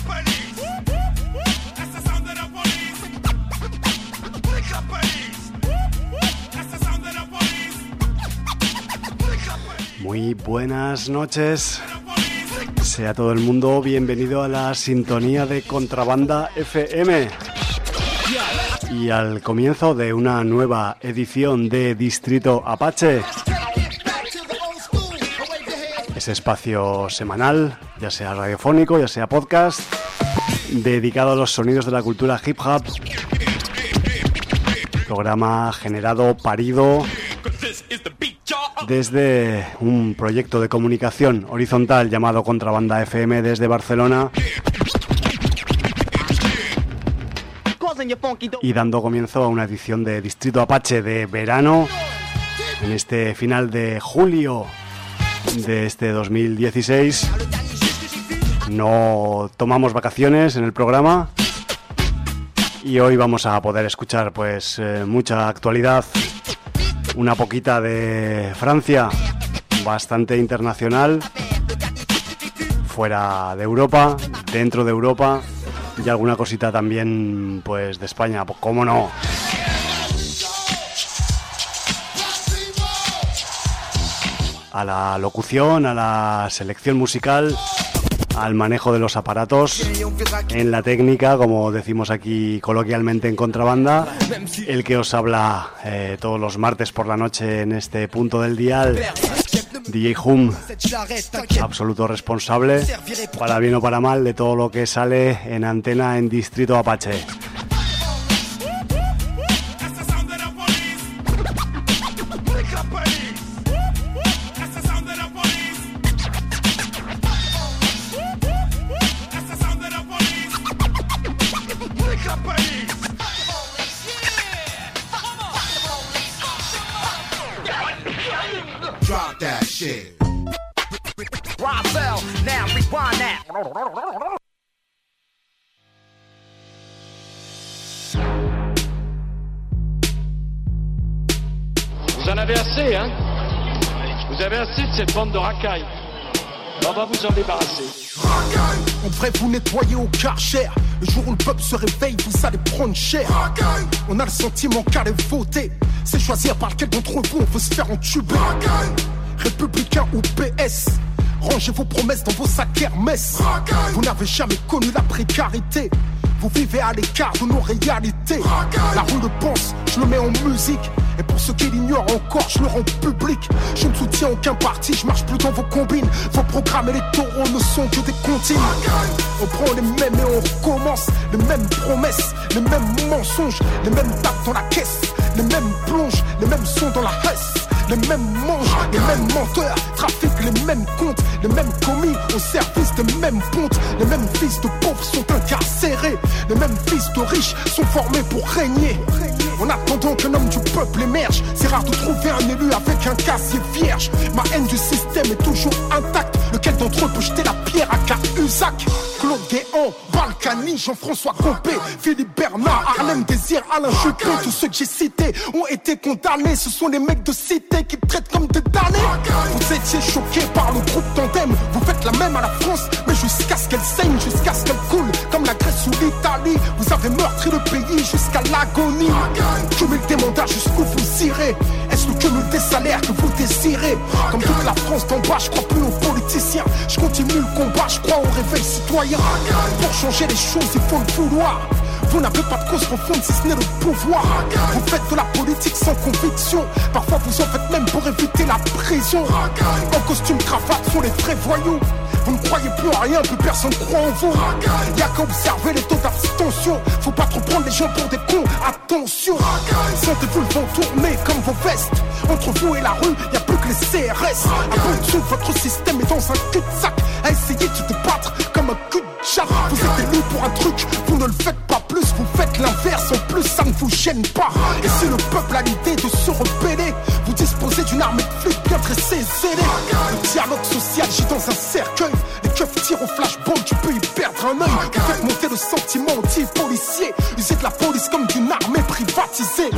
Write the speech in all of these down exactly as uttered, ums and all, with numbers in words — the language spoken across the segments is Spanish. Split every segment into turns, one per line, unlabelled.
Muy buenas noches, sea todo el mundo bienvenido a la sintonía de Contrabanda F M y al comienzo de una nueva edición de Distrito Apache, ese espacio semanal, ya sea radiofónico, ya sea podcast, dedicado a los sonidos de la cultura hip hop, programa generado, parido desde un proyecto de comunicación horizontal llamado Contrabanda F M desde Barcelona, y dando comienzo a una edición de Distrito Apache de verano en este final de julio de este dos mil dieciséis. No tomamos vacaciones en el programa y hoy vamos a poder escuchar pues eh, mucha actualidad, una poquita de Francia, bastante internacional, fuera de Europa, dentro de Europa, y alguna cosita también pues de España, pues cómo no. A la locución, a la selección musical, al manejo de los aparatos, en la técnica, como decimos aquí coloquialmente en Contrabanda, el que os habla eh, todos los martes por la noche en este punto del dial, D J Hum, absoluto responsable, para bien o para mal, de todo lo que sale en antena en Distrito Apache.
Vous en avez assez, hein? Vous avez assez de cette bande de racailles. On va vous en débarrasser.
Racaille. On devrait vous nettoyer au Karcher. Le jour où le peuple se réveille, vous allez prendre cher. Racaille. On a le sentiment qu'aller voter, c'est choisir par lequel d'entre vous on veut se faire entuber. Racaille. Républicain ou P S, rangez vos promesses dans vos sacs Hermès. Racaille. Vous n'avez jamais connu la précarité, vous vivez à l'écart de nos réalités. Racaille. La rue le pense, je le mets en musique. Et pour ceux qui l'ignorent encore, je le rends public. Je ne soutiens aucun parti, je marche plus dans vos combines. Vos programmes électoraux ne sont que des comptines. On prend les mêmes et on recommence. Les mêmes promesses, les mêmes mensonges, les mêmes tapes dans la caisse, les mêmes plonges, les mêmes sons dans la hesse. Les mêmes mangent, les mêmes menteurs, trafiquent les mêmes comptes, les mêmes commis au service des mêmes pontes. Les mêmes fils de pauvres sont incarcérés, les mêmes fils de riches sont formés pour régner. En attendant qu'un homme du peuple émerge, c'est rare de trouver un élu avec un casier vierge. Ma haine du système est toujours intacte. Lequel d'entre eux peut jeter la pierre à Cahuzac? Claude Guéant, Balkany, Jean-François Copé, Philippe Bernard, Harlem Désir, Alain Juppé. Tous ceux que j'ai cités ont été condamnés. Ce sont les mecs de cité qui me traitent comme des damnés. Vous étiez choqués par le groupe Tandem. Vous faites la même à la France, mais jusqu'à ce qu'elle saigne, jusqu'à ce qu'elle coule, comme la Grèce ou l'Italie. Vous avez meurtri le pays jusqu'à l'agonie. Cumul des mandats jusqu'où vous irez. Est-ce le cumul des salaires que vous désirez? Comme toute la France d'en bas, je crois plus aux politiciens. Je continue le combat, je crois au réveil citoyen. Pour changer les choses, il faut le vouloir. Vous n'avez pas de cause profonde si ce n'est le pouvoir. Vous faites de la politique sans conviction. Parfois vous en faites même pour éviter la prison. En costume cravate sont les vrais voyous. Vous ne croyez plus en rien, plus personne croit en vous. Y'a qu'à observer les taux d'abstention. Faut pas trop prendre les gens pour des cons, attention. Sentez-vous le vent tourner comme vos vestes. Entre vous et la rue, y'a plus que les C R S. À bout de souffle, votre système est dans un cul-de-sac. À essayer de se débattre comme un cul de chat. Vous êtes élu pour un truc, vous ne le faites pas plus. Vous faites l'inverse, en plus ça ne vous gêne pas. Et si le peuple a l'idée de se rebeller, vous disposez d'une armée de flics bien dressée et zélée. Le dialogue social gît dans un cercueil. Les keufs tirent au flashball, tu peux y perdre un œil. Vous faites monter le sentiment anti-policier. Usez de la police comme d'une armée privatisée.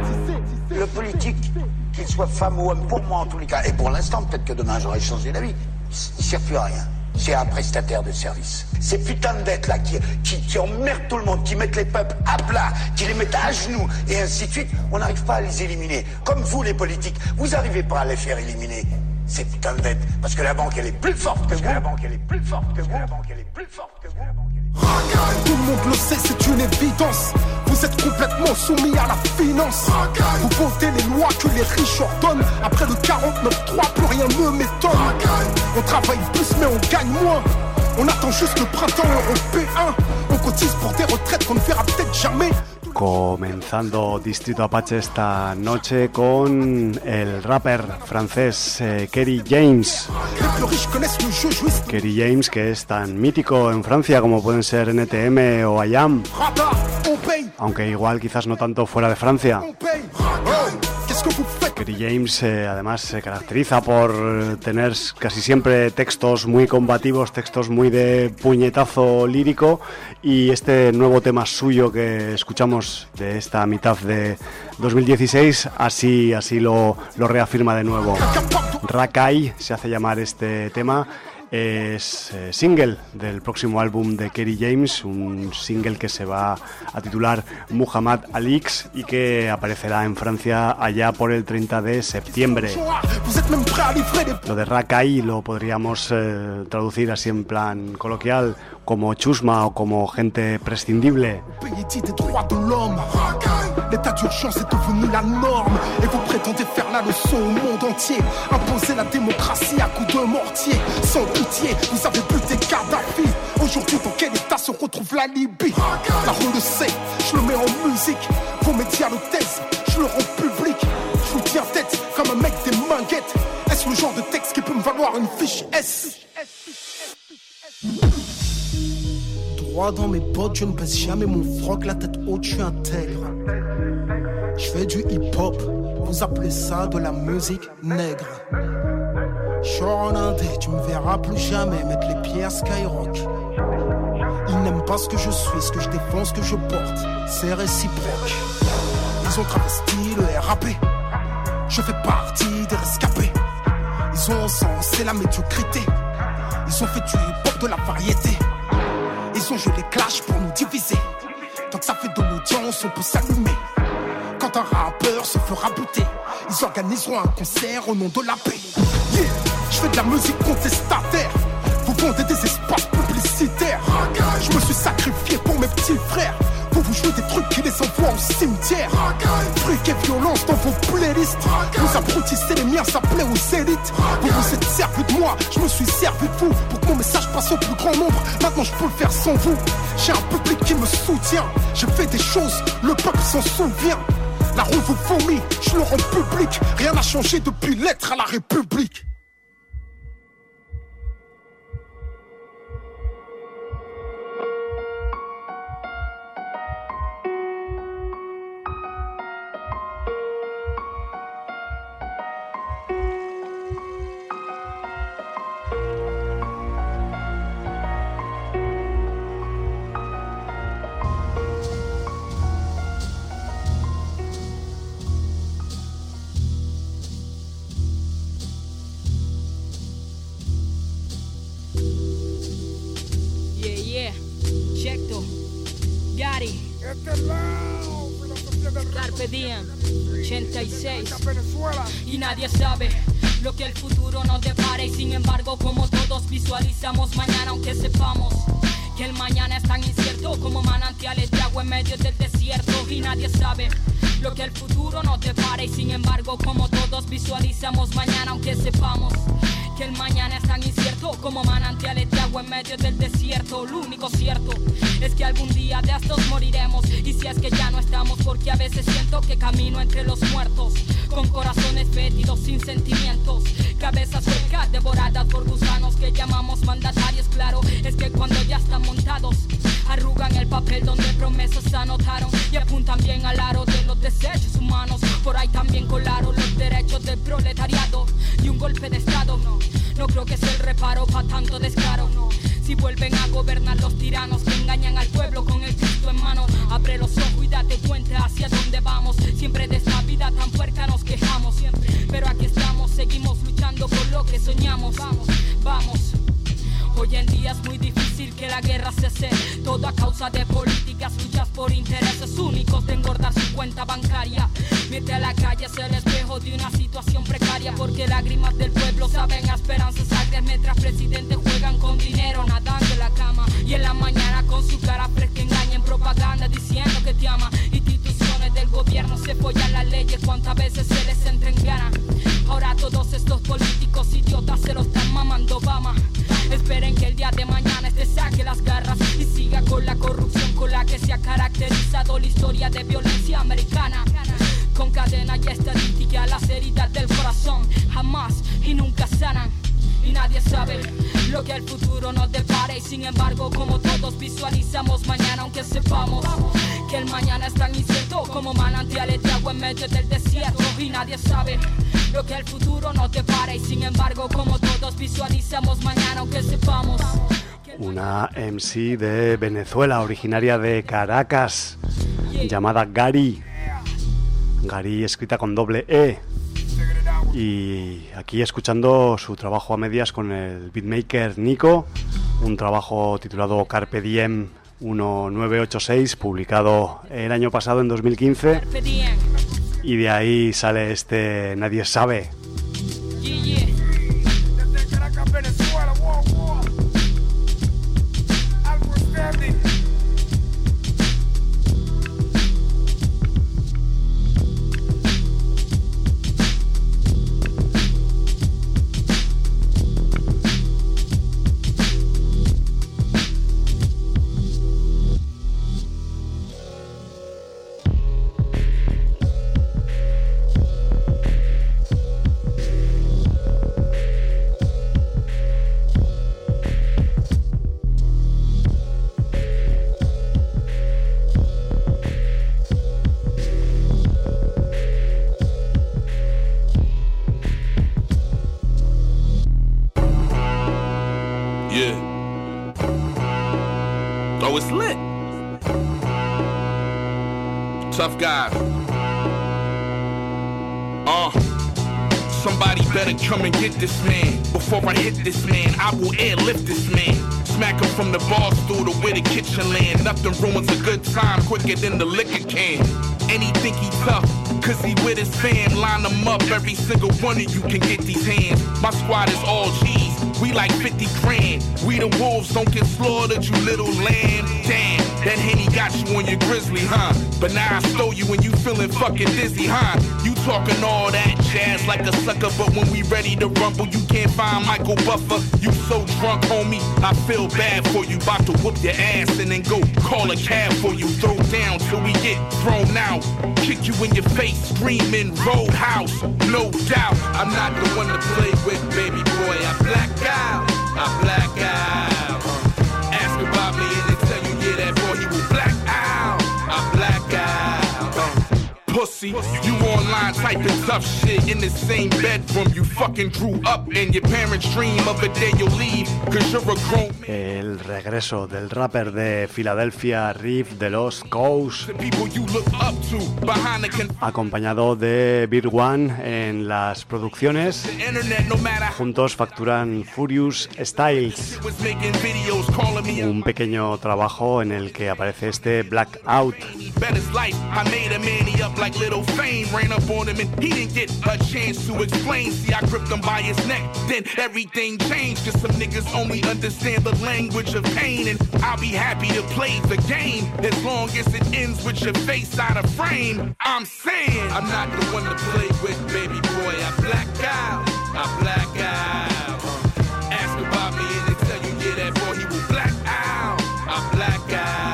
Le politique, qu'il soit femme ou homme, pour moi en tous les cas, et pour l'instant, peut-être que demain j'aurai changé d'avis, il ne sert plus à rien. c'est un prestataire de service. Ces putains de dettes là qui, qui, qui emmerdent tout le monde, qui mettent les peuples à plat, qui les mettent à genoux et ainsi de suite, on n'arrive pas à les éliminer. Comme vous les politiques, vous n'arrivez pas à les faire éliminer. Ces putains de dettes, parce que la banque elle est plus forte que vous. La banque elle est plus forte que vous. La banque elle est plus forte que vous.
Tout le monde le sait, c'est une évidence. Vous êtes complètement soumis à la finance. Vous votez les lois que les riches ordonnent. Après le quarante-neuf trois, plus rien ne m'étonne. On travaille plus mais on gagne moins. On attend juste le printemps européen. On cotise pour des retraites qu'on ne verra peut-être jamais.
Comenzando Distrito Apache esta noche con el rapper francés eh, Kerry James. Kerry James, que es tan mítico en Francia como pueden ser N T M o I A M, aunque igual quizás no tanto fuera de Francia. Kerry James eh, además se caracteriza por tener casi siempre textos muy combativos, textos muy de puñetazo lírico, y este nuevo tema suyo que escuchamos de esta mitad de dos mil dieciséis así, así lo, lo reafirma de nuevo. Rakai se hace llamar este tema. Es eh, single del próximo álbum de Kerry James, un single que se va a titular Muhammad Alix y que aparecerá en Francia allá por el treinta de septiembre. Lo de Rakai lo podríamos eh, traducir así en plan coloquial como chusma o como gente prescindible.
L'état d'urgence est devenu la norme et vous prétendez faire la leçon au monde entier. Imposer la démocratie à coups de mortier. Sans pitié, vous avez buté Kadhafi. Aujourd'hui, dans quel état se retrouve la Libye? La rue le sait, je le mets en musique. Vos médias le taisent, je le rends public. Je vous tiens tête comme un mec des manguettes. Est-ce le genre de texte qui peut me valoir une fiche S? Droit dans mes bottes, je ne baisse jamais mon froc, la tête haute, je suis intègre. Je fais du hip-hop, vous appelez ça de la musique nègre. Je en indé, tu me verras plus jamais mettre les pieds à Skyrock. Ils n'aiment pas ce que je suis, ce que je défends, ce que je porte, c'est réciproque. Ils ont travesti le R A P, je fais partie des rescapés. Ils ont encensé la médiocrité, ils ont fait du hip-hop de la variété. Ils ont joué les clashs pour nous diviser. Tant que ça fait de l'audience, on peut s'allumer. Quand un rappeur se fera buter, ils organiseront un concert au nom de la paix. Yeah, je fais de la musique contestataire. Vous vendez des espaces publicitaires. Je me suis sacrifié pour mes petits frères. Vous vous jouez des trucs qui les envoient au cimetière. Fric et violence dans vos playlists. Vous abrutissez les miens, ça plaît aux élites. Vous vous êtes servi de moi, je me suis servi de vous. Pour que mon message passe au plus grand nombre. Maintenant je peux le faire sans vous. J'ai un public qui me soutient. J'ai fait des choses, le peuple s'en souvient. La rue vous vomit, je le rends public. Rien n'a changé depuis l'être à la République.
Carpe Diem, ochenta y seis. Y nadie sabe lo que el futuro nos depare. Y sin embargo, como todos visualizamos mañana, aunque sepamos que el mañana es tan incierto como manantiales de agua en medio del desierto. Y nadie sabe lo que el futuro nos depare. Y sin embargo, como todos visualizamos mañana, aunque sepamos que el mañana es tan incierto como manantiales de agua en medio del desierto. Lo único cierto es que algún día de estos moriremos. Y si es que ya no estamos, porque a veces siento que camino entre los muertos, con corazones fétidos sin sentimientos, cabezas huecas devoradas por gusanos que llamamos mandatarios. Claro, es que cuando ya están montados, arrugan el papel donde promesas anotaron y apuntan bien al aro de los desechos humanos. Por ahí también colaron los derechos del proletariado y un golpe de estado. No, no creo que sea el reparo pa' tanto descaro. No, si vuelven a gobernar los tiranos que engañan al pueblo con el Cristo en mano, abre los ojos y date cuenta hacia dónde vamos. Siempre de esta vida tan puerca nos quejamos, siempre, pero aquí estamos, seguimos luchando por lo que soñamos. Vamos, vamos. Hoy en día es muy difícil que la guerra cese, todo a causa de políticas, luchas por intereses únicos de engordar su cuenta bancaria. Mientras la calle es el espejo de una situación precaria, porque lágrimas del pueblo saben a esperanzas agrias, mientras presidentes juegan con dinero nadando en la cama, y en la mañana con su cara fresca engañan propaganda diciendo que te ama. Instituciones del gobierno se follan las leyes, cuántas veces se les entra en gana. Ahora todos estos políticos idiotas se los están mamando Obama. Esperen que el día de mañana este saque las garras y siga con la corrupción con la que se ha caracterizado la historia de violencia americana. Con cadena y estadística las heridas del corazón jamás y nunca sanan. Y nadie sabe lo que el futuro nos depara, y sin embargo como todos visualizamos mañana, aunque sepamos que el mañana es tan incierto como manantiales de agua en medio del desierto. Y nadie sabe lo que el futuro nos depara, y sin embargo como todos visualizamos mañana, aunque sepamos.
Una M C de Venezuela, originaria de Caracas, llamada Gary. Gary escrita con doble E. Y aquí escuchando su trabajo a medias con el beatmaker Nico, un trabajo titulado Carpe Diem diecinueve ochenta y seis, publicado el año pasado en dos mil quince, y de ahí sale este Nadie Sabe.
Tough guys. Uh, somebody better come and get this man. Before I hit this man, I will airlift this man. Smack him from the bar stool to where the kitchen land. Nothing ruins a good time quicker than the liquor can. And he think he tough, cause he with his fam. Line them up, every single one of you can get these hands. My squad is all G's, we like fifty grand. We the wolves, don't get slaughtered, you little lamb. Damn, that Henny got you on your grizzly, huh? But now I stole you and you feeling fucking dizzy, huh? You talking all that jazz like a sucker, but when we ready to rumble, you can't find Michael Buffer. You so drunk, homie, I feel bad for you. About to whoop your ass and then go call a cab for you. Throw down till we get thrown out. Kick you in your face, screaming Roadhouse. No doubt, I'm not the one to play with, baby boy. I black out, I black out. Ask about me and they tell you, yeah, that boy, he will black out. I black out. Uh, pussy, you online typing tough shit in the same bedroom you fucking grew up in. Your parents dream of a day you'll leave, cause you're a grown man.
El regreso del rapper de Filadelfia, Riff de los Coast, acompañado de Beer One en las producciones. Juntos facturan Furious Styles, un pequeño trabajo en el que aparece este Blackout.
Language of pain, and I'll be happy to play the game as long as it ends with your face out of frame. I'm saying I'm not the one to play with, baby boy. I black out, I black out. Ask about me and they tell you, yeah, that boy, he will black out, I black out.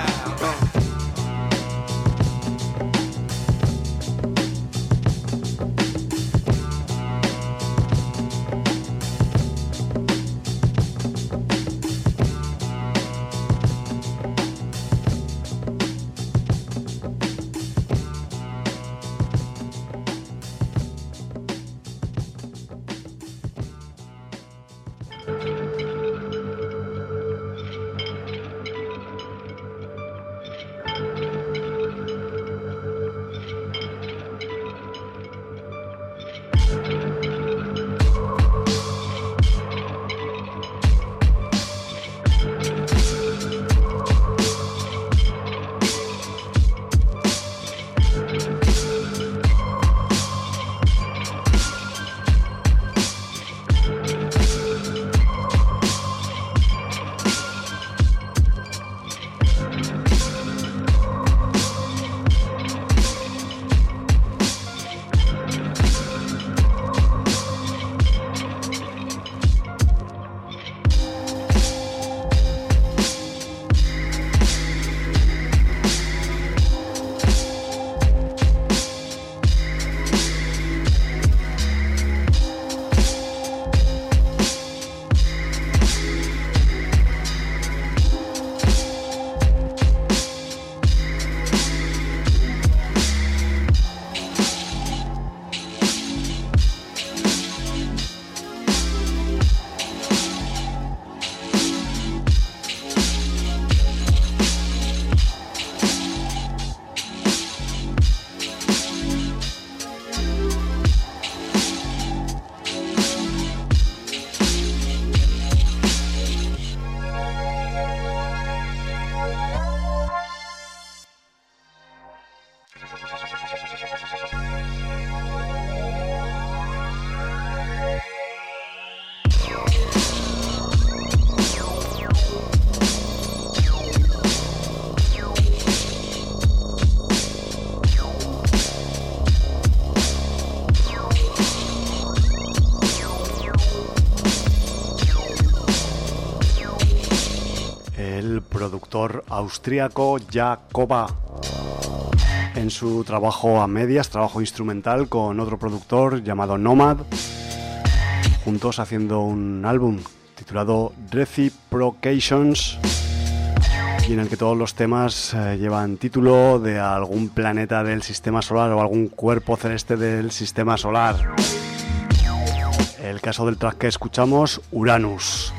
el productor austríaco Jakoba, en su trabajo a medias, trabajo instrumental con otro productor llamado Nomad, juntos haciendo un álbum titulado Reciprocations, y en el que todos los temas eh, llevan título de algún planeta del sistema solar o algún cuerpo celeste del sistema solar. El caso del track que escuchamos, Uranus.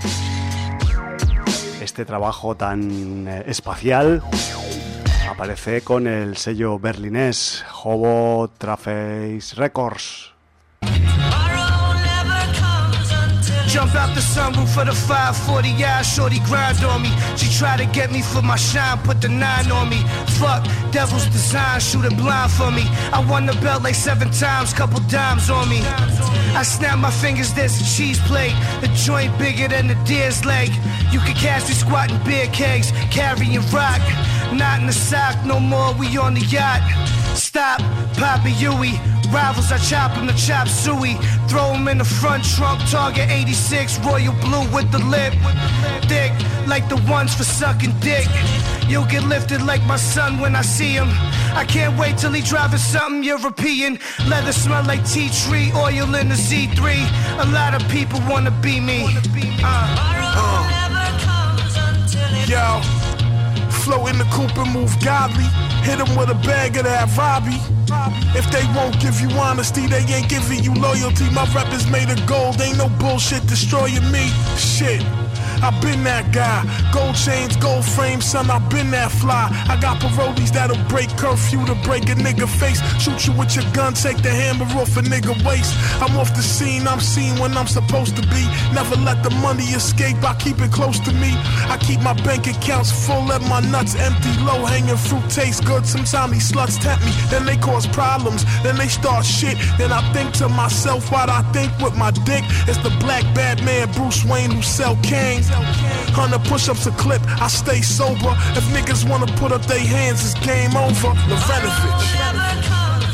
Este trabajo tan eh, espacial aparece con el sello berlinés Hobo Traface Records.
Jump out the sunroof for the five forty, yeah, shorty grind on me. She try to get me for my shine, put the nine on me. Fuck, devil's design, shooting blind for me. I won the belt like seven times, couple dimes on me. I snap my fingers, there's a cheese plate. The joint bigger than the deer's leg. You can catch me squatting beer kegs, carrying rock. Not in the sock, no more, we on the yacht. Stop, Papa Yui. Rivals, I chop him to chop suey. Throw him in the front trunk, Target eighty-six, royal blue with the lip. Thick, like the ones for sucking dick. You'll get lifted like my son when I see him. I can't wait till he driving something European. Leather smell like tea tree, oil in the Z three. A lot of people wanna be me. Uh, uh.
Yo, float in the coupe and move godly. Hit them with a bag of that Robbie. If they won't give you honesty, they ain't giving you loyalty. My rep is made of gold, ain't no bullshit destroying me. Shit, I been that guy. Gold chains, gold frames, son, I been that fly. I got parolees that'll break curfew to break a nigga face. Shoot you with your gun, take the hammer off a nigga waist. I'm off the scene, I'm seen when I'm supposed to be. Never let the money escape, I keep it close to me. I keep my bank accounts full, let my nuts empty. Low hanging fruit tastes good, sometimes these sluts tempt me. Then they cause problems, then they start shit. Then I think to myself what I think with my dick. It's the black bad man Bruce Wayne who sell cane. Hundred push-ups a clip, I stay sober. If niggas wanna put up their hands, it's game over. Levrenovich.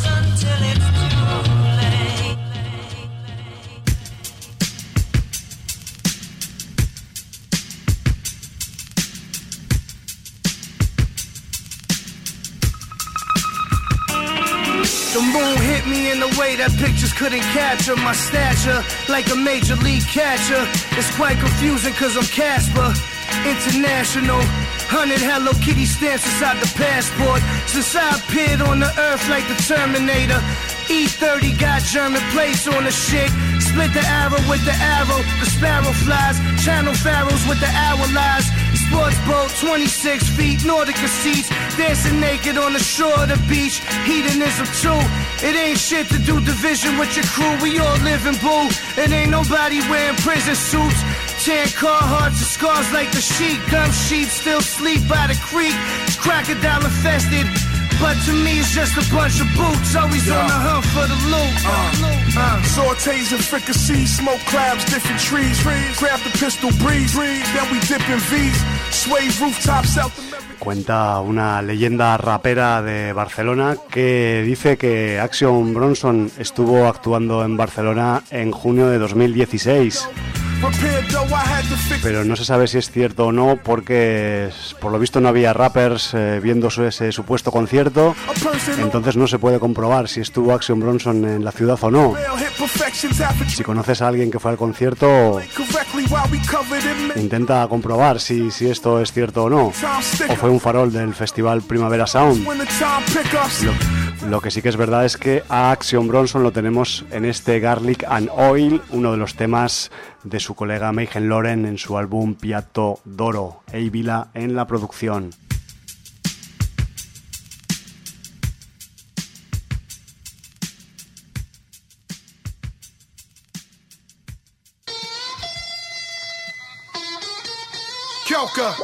The moon hit me in a way that pictures couldn't capture. My stature, like a major league catcher. It's quite confusing cause I'm Casper. International, hundred Hello Kitty stamps inside the passport. Since I appeared on the earth like the Terminator. E thirty got German plates on the shit. Split the arrow with the arrow. The sparrow flies. Channel pharaohs with the hour lies. Sports boat, twenty-six feet, Nautica seats. Dancing naked on the shore of the beach. Hedonism too. It ain't shit to do division with your crew. We all live in blue. It ain't nobody wearing prison suits. Tan car hearts and scars like the sheep. Gum sheep still sleep by the creek. It's crocodile infested. But to me it's just a bunch of boots. Always yeah. on the hunt for the loot. uh, uh.
Sautés and fricassees, smoke clouds, different trees. Grab the pistol, breeze, then we dip in V's. Sway rooftops, South America.
Cuenta una leyenda rapera de Barcelona que dice que Action Bronson estuvo actuando en Barcelona en junio de dos mil dieciséis. Pero no se sabe si es cierto o no, porque por lo visto no había rappers eh, viendo su, ese supuesto concierto. Entonces no se puede comprobar si estuvo Action Bronson en la ciudad o no. Si conoces a alguien que fue al concierto, intenta comprobar si, si esto es cierto o no, o fue un farol del festival Primavera Sound. Lo, lo que sí que es verdad es que a Action Bronson lo tenemos en este Garlic and Oil, uno de los temas de su colega Mayhem Lauren en su álbum Piatto d'Oro, Eivila en la producción.
Kyoka.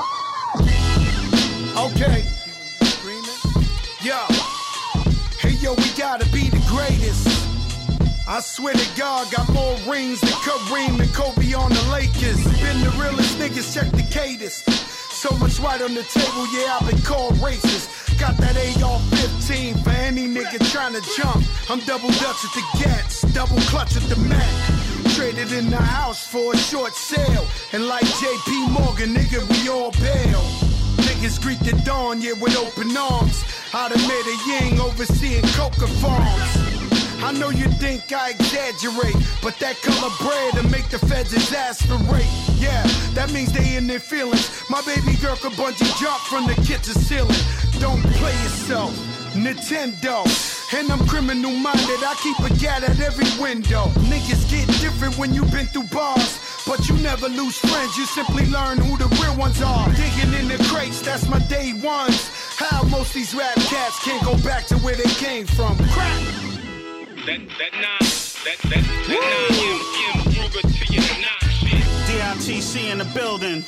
Okay. Yo. Hey yo, we gotta be the greatest. I swear to God, got more rings than Kareem and Kobe on the Lakers. Been the realest niggas, check the cadence. So much right on the table, yeah, I've been called racist. Got that A R fifteen for any nigga trying to jump. I'm double Dutch with the Gats, double clutch with the Mac.
Traded in the house for a short sale. And like J P Morgan, nigga, we all bail. Niggas greet the dawn, yeah, with open arms. I done made a ying overseeing coca farms. I know you think I exaggerate, but that color bread to make the feds exasperate. Yeah, that means they in their feelings. My baby girl could bungee jump from the kitchen ceiling. Don't play yourself, Nintendo. And I'm criminal minded, I keep a gat at every window. Niggas get different when you been through bars, but you never lose friends, you simply learn who the real ones are. Digging in the crates, that's my day ones. How most these rap cats can't go back to where they came from. Crap!
That, that nine, that, that, that nine, M, M, Ruger to your nine shit.
D I T C in the building.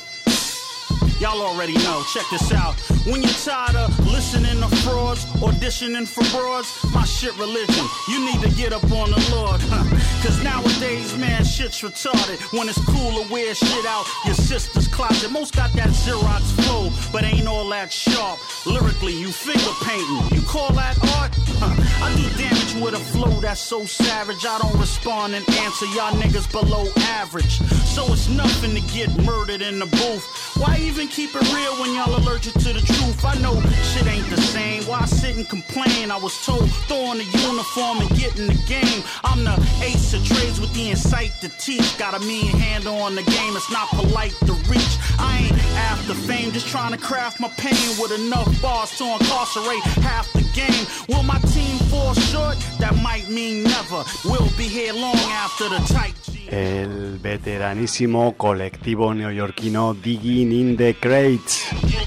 Y'all already know, check this out. When you're tired of listening to frauds, auditioning for broads, my shit religion, you need to get up on the Lord, huh? Cause nowadays, man, shit's retarded. When it's cool to wear shit out your sister's closet. Most got that Xerox flow, but ain't all that sharp. Lyrically, you finger painting, you call that art? Huh. I do damage with a flow that's so savage, I don't respond and answer, y'all niggas below average. So it's nothing to get murdered in the booth. Why even keep it real when y'all allergic to the truth? I know shit ain't the same. Why sit and complain? I was told throw on the uniform and get in the game. I'm the ace of trades with the insight to teach. Got a mean handle on the game, it's not polite to reach. I ain't after fame, just trying to craft my pain with enough bars to incarcerate half the game. Will my team fall short? That might mean never. We'll be here long after the tight G.
El veteranísimo colectivo neoyorquino Digging in the Crates,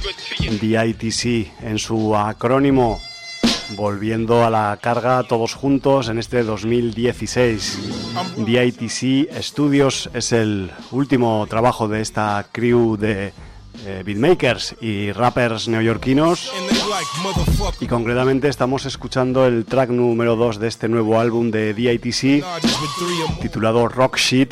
D I T C en su acrónimo, volviendo a la carga todos juntos en este dos mil dieciséis. D I T C Studios es el último trabajo de esta crew de eh, beatmakers y rappers neoyorquinos, y concretamente estamos escuchando el track número dos de este nuevo álbum de D I T C titulado Rock Shit,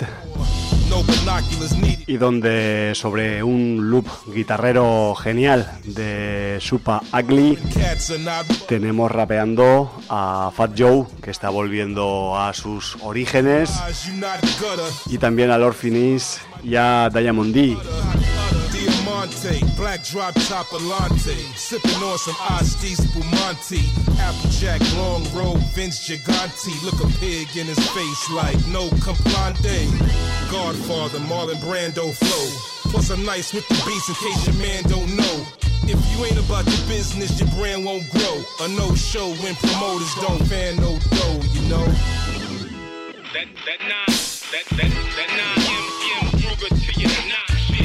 y donde sobre un loop guitarrero genial de Super Ugly tenemos rapeando a Fat Joe, que está volviendo a sus orígenes, y también a Lord Finis y a Diamond D.
Black drop top Alante, sipping on some Asti Spumante, Applejack, long road, Vince Gigante, look a pig in his face like no complante. Godfather, Marlon Brando flow, plus I'm nice with the beats in case your man don't know. If you ain't about your business, your brand won't grow. A no show when promoters don't fan no dough, you know.
That, that nine, that, that, that nine, M, M, Ruger to your nine.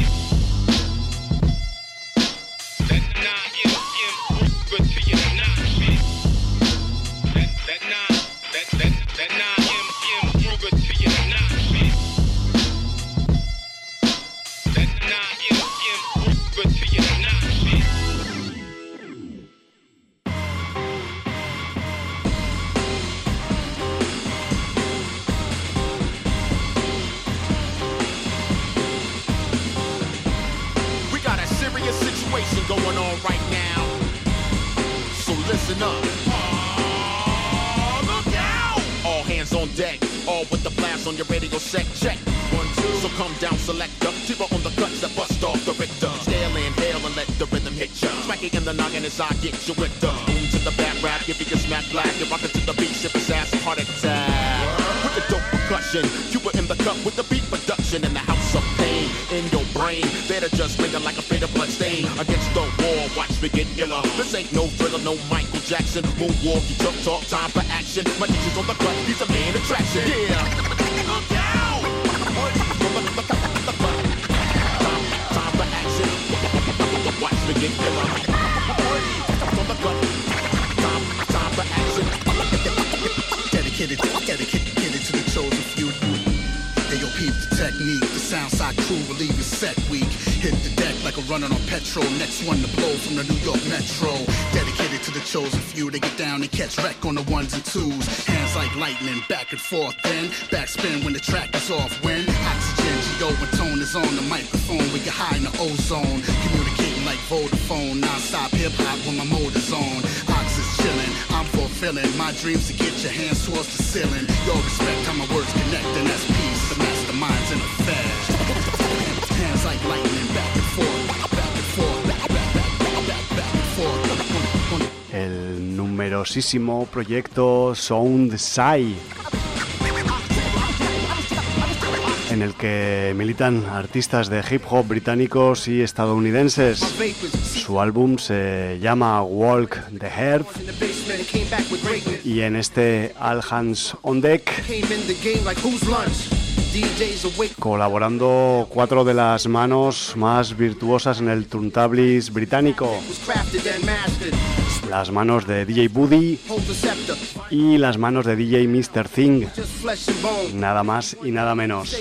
Going on right now, so listen up. Oh, look out! All hands on deck, all with the blast on your radio set. Check one, two. So come down, select up. Tiba on the cuts that bust off the Richter. Stale, inhale, and let the rhythm hit ya. Smack it in the noggin as I get you with the boom to the back rap. Give you a smack black. You're rockin' to the beat, sip his ass, heart attack. With the dope percussion, you were in the cup with the beat production in the house of pain in your brain. There to just linger like a fade of blood stain against the wall. Watch me get iller. This ain't no thriller, no Michael Jackson. Moonwalk, you jump talk, time for action. My ninja's on the cut, he's a main attraction. Yeah. Look out! Time for action. Watch me get iller. On the cut. Time, time for action.
Dedicated, dedicated to the chosen few. A O P the technique, the sound side crew will leave you set weak. Hit the deck like a running on petrol. Next one to blow from the New York Metro. Dedicated to the chosen few, they get down and catch wreck on the ones and twos. Hands like lightning, back and forth, then backspin when the track is off. When oxygen, G O and tone is on the microphone, we get high in the ozone. Communicating like Vodafone, non-stop hip hop when my motor's on. Ox is chilling, I'm fulfilling my dreams to get your hands towards the ceiling. Yo, respect how my words connect, and that's peace. The masterminds in effect. Hands like lightning, back and forth, back and forth, back, back, back, back, back, back and forth.
El numerosísimo proyecto Soundside, en el que militan artistas de hip hop británicos y estadounidenses. Su álbum se llama Walk the Earth y en este All Hands on Deck colaborando cuatro de las manos más virtuosas en el turntablis británico. Las manos de D J Buddy y las manos de D J mister Thing. Nada más y nada menos.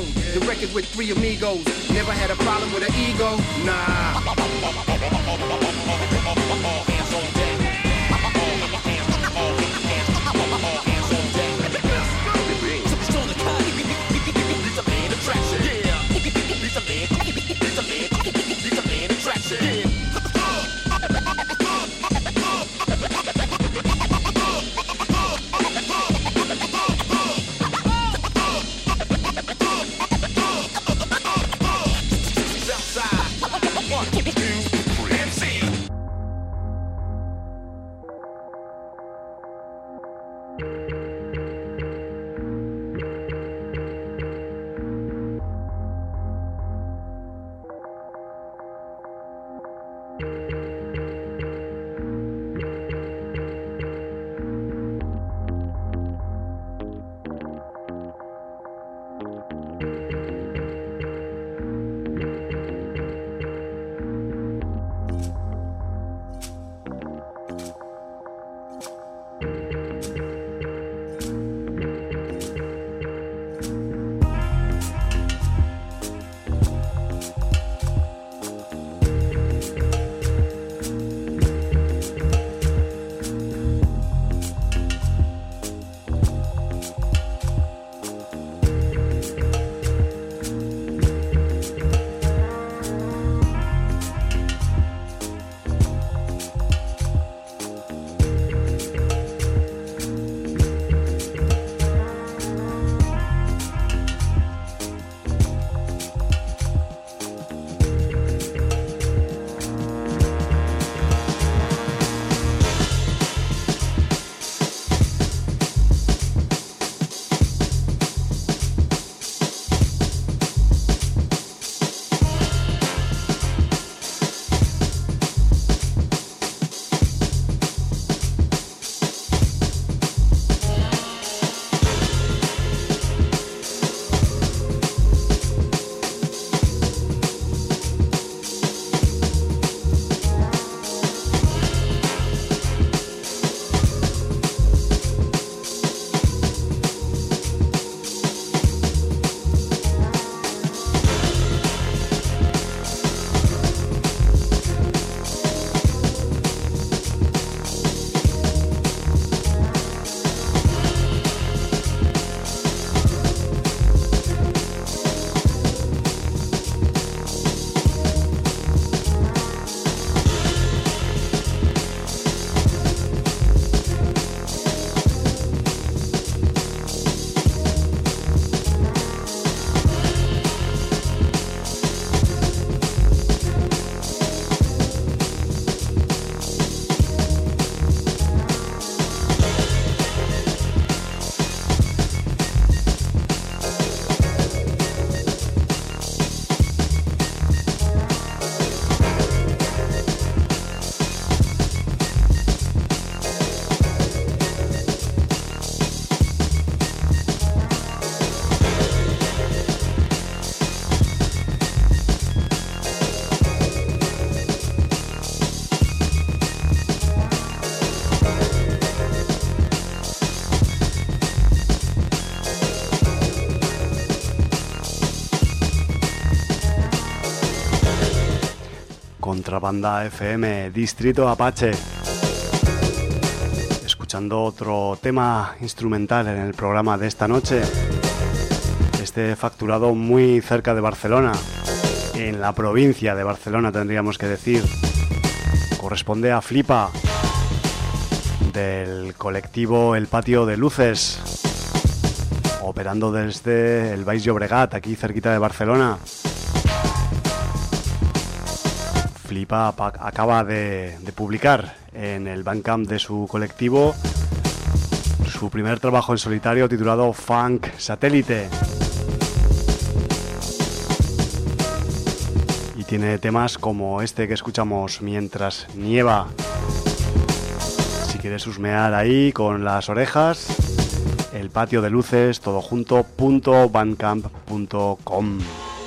Contrabanda F M, Distrito Apache. Escuchando otro tema instrumental en el programa de esta noche. Este facturado muy cerca de Barcelona, en la provincia de Barcelona tendríamos que decir. Corresponde a Flipa. del colectivo El Patio de Luces, operando desde el Baix Llobregat, aquí cerquita de Barcelona. Flipa acaba de, de publicar en el Bandcamp de su colectivo su primer trabajo en solitario titulado Funk Satélite. Y tiene temas como este que escuchamos, Mientras nieva. Si quieres husmear ahí con las orejas, El Patio de Luces, todo junto, punto bandcamp punto com.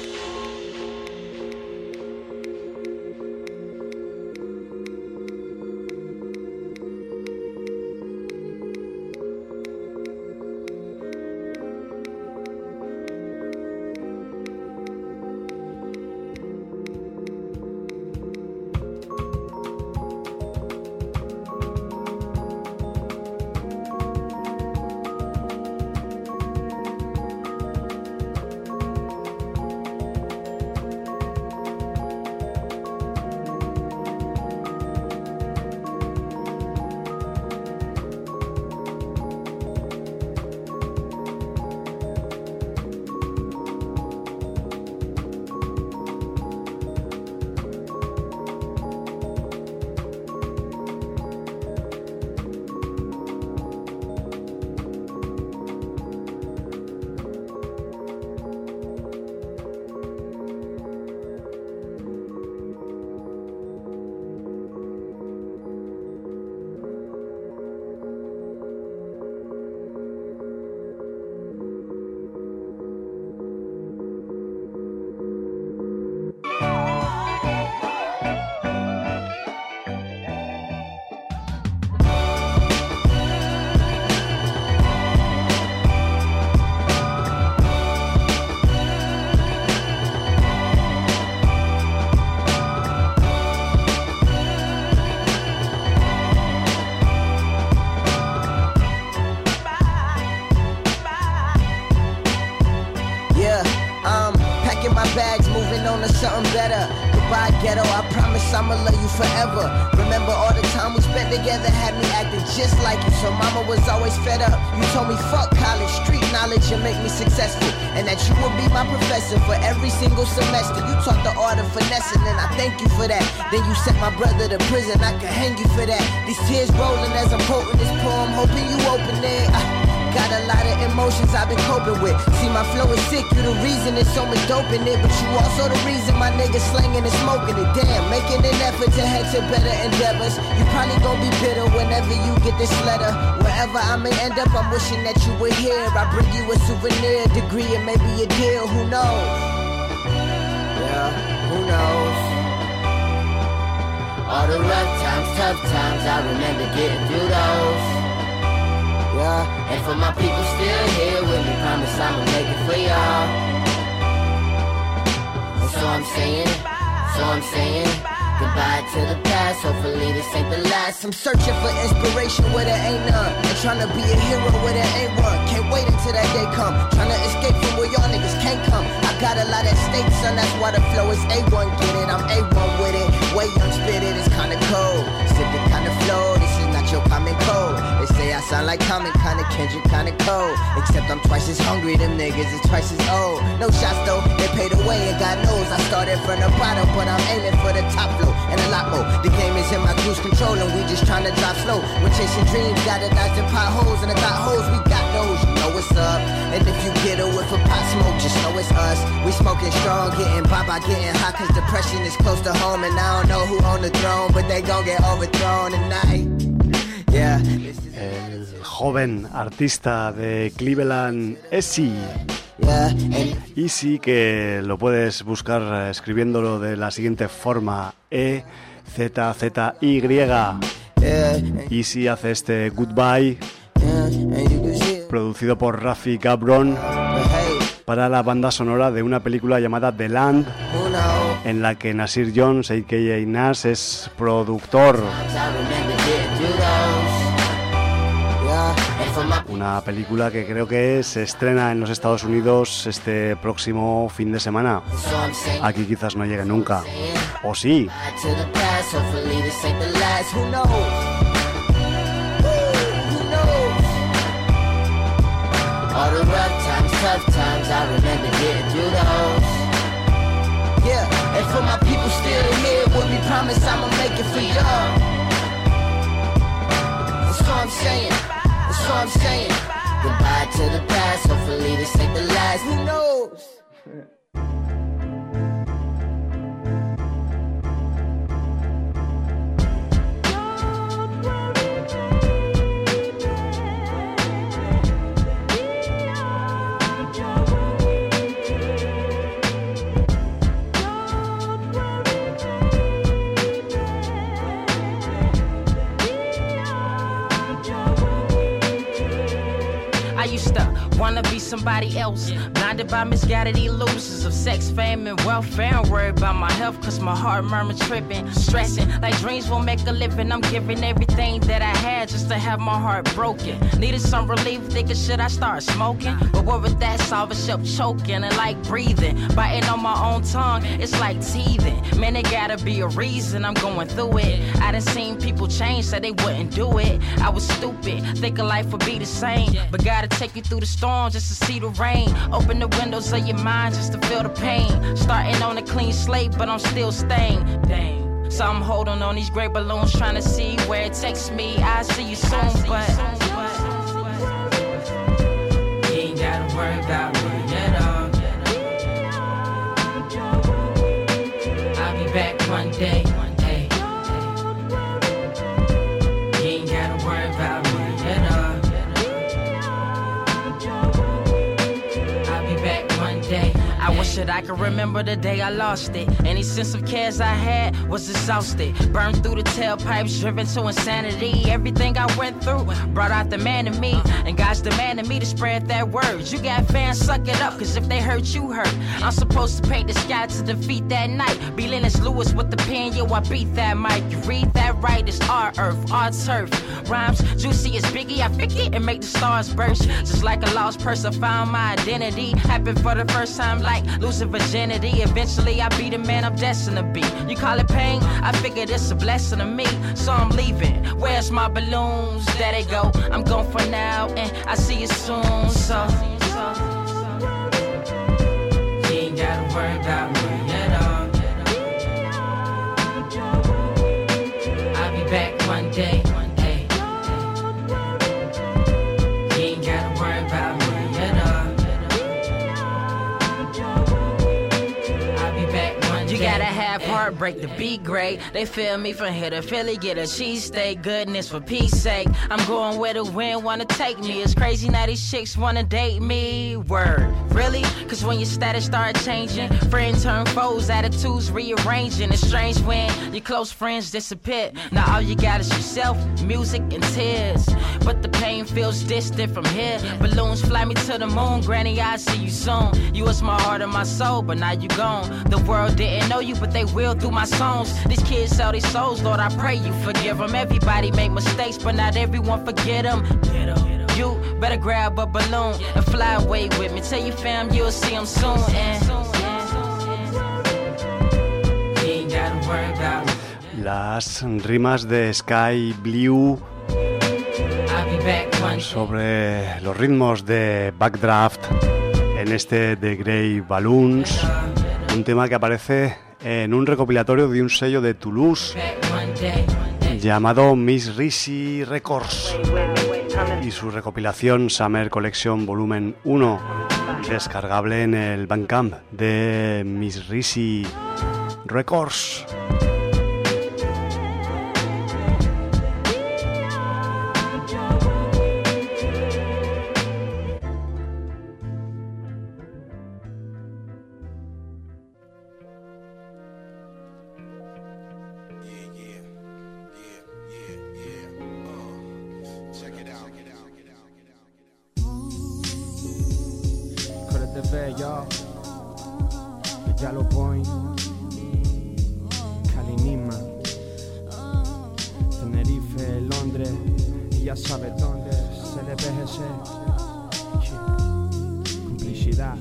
Something better. Goodbye, ghetto. I promise I'ma love you forever. Remember all the time we spent together had me acting just like you. So mama was always fed up. You told me fuck college, street knowledge, and make me successful. And that you would be my professor for every single semester. You taught the art of finessing, and I thank you for that. Then you sent my brother to prison. I could hang you for that. These tears rolling as I'm quoting this poem, hoping you open it. I got a lot of emotions I've been coping with. See, my flow is sick, you the reason there's so much dope in it. But you also the reason my niggas slanging and smoking it. Damn, making an effort to head to better endeavors. You probably gon' be bitter whenever you get this letter. Wherever I may end up, I'm wishing that you were here. I bring you a souvenir, degree, and maybe a deal, who knows? Yeah, who knows? All the rough times, tough times, I remember getting through those. Yeah. And for my people still here with me, promise I'ma make it for y'all. And so I'm saying, so I'm saying goodbye to the past, hopefully this ain't the last. I'm searching for inspiration where there ain't none, and trying to be a hero where there ain't one. Can't wait until that day come, trying to escape from where y'all niggas can't come. I got a lot at stake, son, that's why the flow is A one, get it, I'm A one with it. Way young spitted, it's kinda cold, sipping kinda flow, this is not your common code. They say I sound like Common, kinda Kendrick, kinda cold. Except I'm twice as hungry, them niggas is twice as old. No shots though, they paid away and God knows I started from the bottom, but I'm aiming for the top flow and a lot more. The game is in my cruise control and we just trying to drop slow. We're chasing dreams, gotta dodge the potholes and the thought holes, we got those, you know what's up. And if you get a whiff of pot smoke, just know it's us. We smoking strong, getting pop by getting hot, cause depression is close to home. And I don't know who on the throne, but they gon' get overthrown tonight. Yeah.
El joven artista de Cleveland, Easy.
Yeah.
Easy, que lo puedes buscar escribiéndolo de la siguiente forma: E Z Z Y. Easy hace este Goodbye, producido por Rafi Gabron, para la banda sonora de una película llamada The Land, en la que Nasir Jones, a k a. Nas, es productor. Una película que creo que se estrena en los Estados Unidos este próximo fin de semana. Aquí quizás no llegue nunca. ¿O sí?
tough times, I remember getting through those. Yeah, and for my people still here with me, promise I'ma make it for y'all. That's all I'm saying, that's all I'm saying. Goodbye to the past, hopefully this ain't the last. Who knows?
Wanna be somebody else, blinded by misguided illusions of sex, fame, and welfare. I'm worried about my health, cause my heart murmur tripping, stressing, like dreams won't make a living. I'm giving everything that I had just to have my heart broken. Needed some relief, thinking should I start smoking? But what would that solve? Except choking and like breathing, biting on my own tongue, it's like teething. Man, there gotta be a reason I'm going through it. I done seen people change, said they wouldn't do it. I was stupid, thinking life would be the same, but gotta take you through the storm just to see the rain. Open the windows of your mind just to feel the pain. Starting on a clean slate, but I'm still stained. Dang. So I'm holding on these great balloons, trying to see where it takes me. I'll see you soon, but you ain't gotta worry about me at all. I'll be back one day. Hey. You ain't gotta worry about me at all. I wish that I could remember the day I lost it. Any sense of cares I had was exhausted. Burned through the tailpipes, driven to insanity. Everything I went through brought out the man in me, and God's demanding me to spread that word. You got fans, suck it up, cause if they hurt, you hurt. I'm supposed to paint the sky to defeat that night. Be Lennox Lewis with the pen, yo, I beat that mic. You read that right, it's our earth, our turf. Rhymes juicy as Biggie, I pick it and make the stars burst. Just like a lost person, I found my identity. Happened for the first time, like losing virginity. Eventually I be the man I'm destined to be. You call it pain? I figured it's a blessing to me, so I'm leaving. Where's my balloons? There they go. I'm gone for now, and I see you soon. So, so you ain't gotta worry about me at all. I'll be back one day. Hey. You ain't gotta worry about me. You gotta have heartbreak to be great. They feel me from here to Philly, get a cheesesteak. Goodness for peace sake, I'm going where the wind wanna take me. It's crazy now these chicks wanna date me. Word, really? Cause when your status start changing, friends turn foes, attitudes rearranging. It's strange when your close friends disappear. Now all you got is yourself, music, and tears. But the pain feels distant from here. Balloons fly me to the moon, granny, I'll see you soon. You was my heart and my soul, but now you gone. The world didn't know you, but they will through my songs. These kids sell their souls, Lord, I pray you forgive them. Everybody make mistakes, but not everyone forget them. You better grab a balloon and fly away with me. Tell your fam you'll see them soon. And you ain't gotta worry about me.
Las rimas de Sky Blue sobre los ritmos de Backdraft en este The Grey Balloons, un tema que aparece en un recopilatorio de un sello de Toulouse llamado Miss Risi Records y su recopilación Summer Collection Volumen uno, descargable en el Bandcamp de Miss Risi Records.
Yo, de Yellow Point, Calinima, Tenerife, Londres, y ya sabes dónde, C L B G C, complicidad.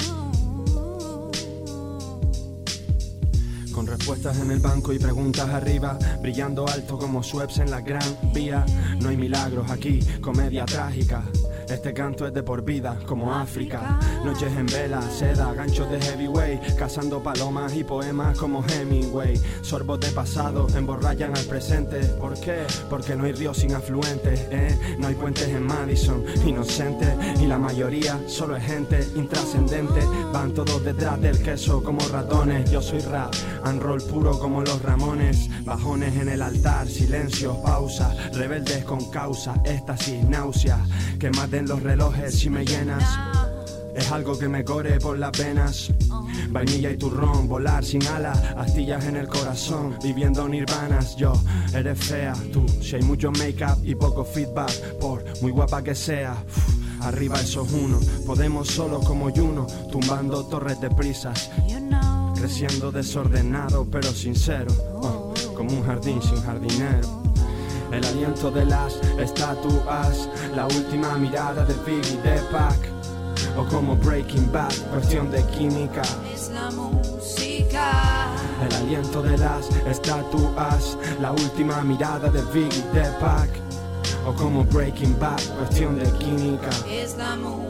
Con respuestas en el banco y preguntas arriba, brillando alto como Schweppes en la Gran Vía. No hay milagros aquí, comedia trágica. Este canto es de por vida, como África. Noches en vela, seda, ganchos de heavyweight, cazando palomas y poemas como Hemingway. Sorbos de pasado emborrachan al presente. ¿Por qué? Porque no hay ríos sin afluentes, ¿eh? No hay puentes en Madison, inocentes. Y la mayoría solo es gente intrascendente. Van todos detrás del queso como ratones. Yo soy rap, and roll puro como los Ramones. Bajones en el altar, silencio, pausa. Rebeldes con causa, éxtasis, náusea. Que maten los relojes si me llenas. Es algo que me corre por las venas. Vainilla y turrón, volar sin alas, astillas en el corazón, viviendo nirvanas. Yo, eres fea, tú, si hay mucho make-up y poco feedback, por muy guapa que sea. Uf, arriba esos uno, podemos solos como Juno, tumbando torres de prisas, creciendo desordenado pero sincero, oh, como un jardín sin jardinero. El aliento de las estatuas, la última mirada de Biggie, de Pac, o como Breaking Bad, cuestión de química.
Es la música.
El aliento de las estatuas, la última mirada de Biggie, de Pac, o como Breaking Bad, cuestión de química.
Es la música.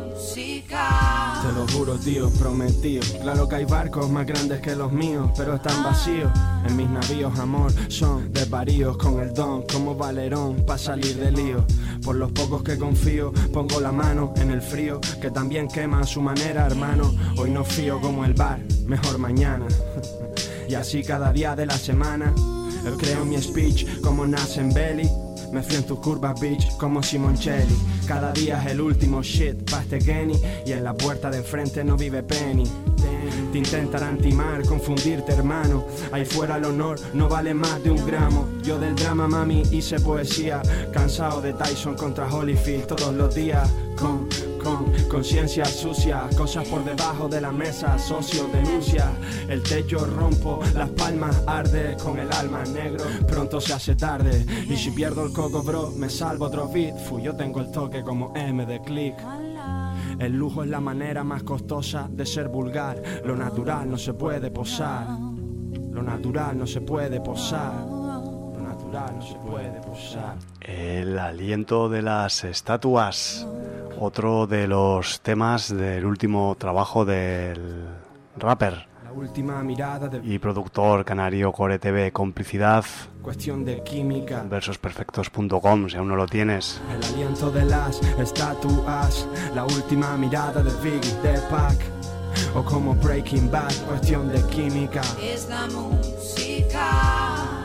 Te lo juro, tío, prometido. Claro que hay barcos más grandes que los míos, pero están vacíos. En mis navíos, amor, son desvaríos con el don como Valerón pa' salir del lío. Por los pocos que confío, pongo la mano en el frío, que también quema a su manera, hermano. Hoy no fío como el bar, mejor mañana. Y así cada día de la semana. Yo creo mi speech como Nasenbelly. Me fui en tus curvas, bitch, como Simoncelli. Cada día es el último shit pa' este Kenny. Y en la puerta de enfrente no vive Penny. Te intentarán timar, confundirte, hermano. Ahí fuera el honor no vale más de un gramo. Yo del drama, mami, hice poesía. Cansado de Tyson contra Holyfield todos los días. Con, con conciencia sucia, cosas por debajo de la mesa, socio denuncia. El techo rompo, las palmas arde con el alma negro. Pronto se hace tarde y si pierdo el coco, bro, me salvo otro beat. Fui, yo tengo el toque como M de Click. El lujo es la manera más costosa de ser vulgar. Lo natural no se puede posar. Lo natural no se puede posar. Lo natural no se puede posar.
El aliento de las estatuas. Otro de los temas del último trabajo del rapper
La última mirada de...
y productor canario Core T V, Complicidad.
Cuestión de química.
versos perfectos punto com, si aún no lo tienes.
El aliento de las estatuas. La última mirada de Biggie, de Pac, o como Breaking Bad, cuestión de química.
Es la música.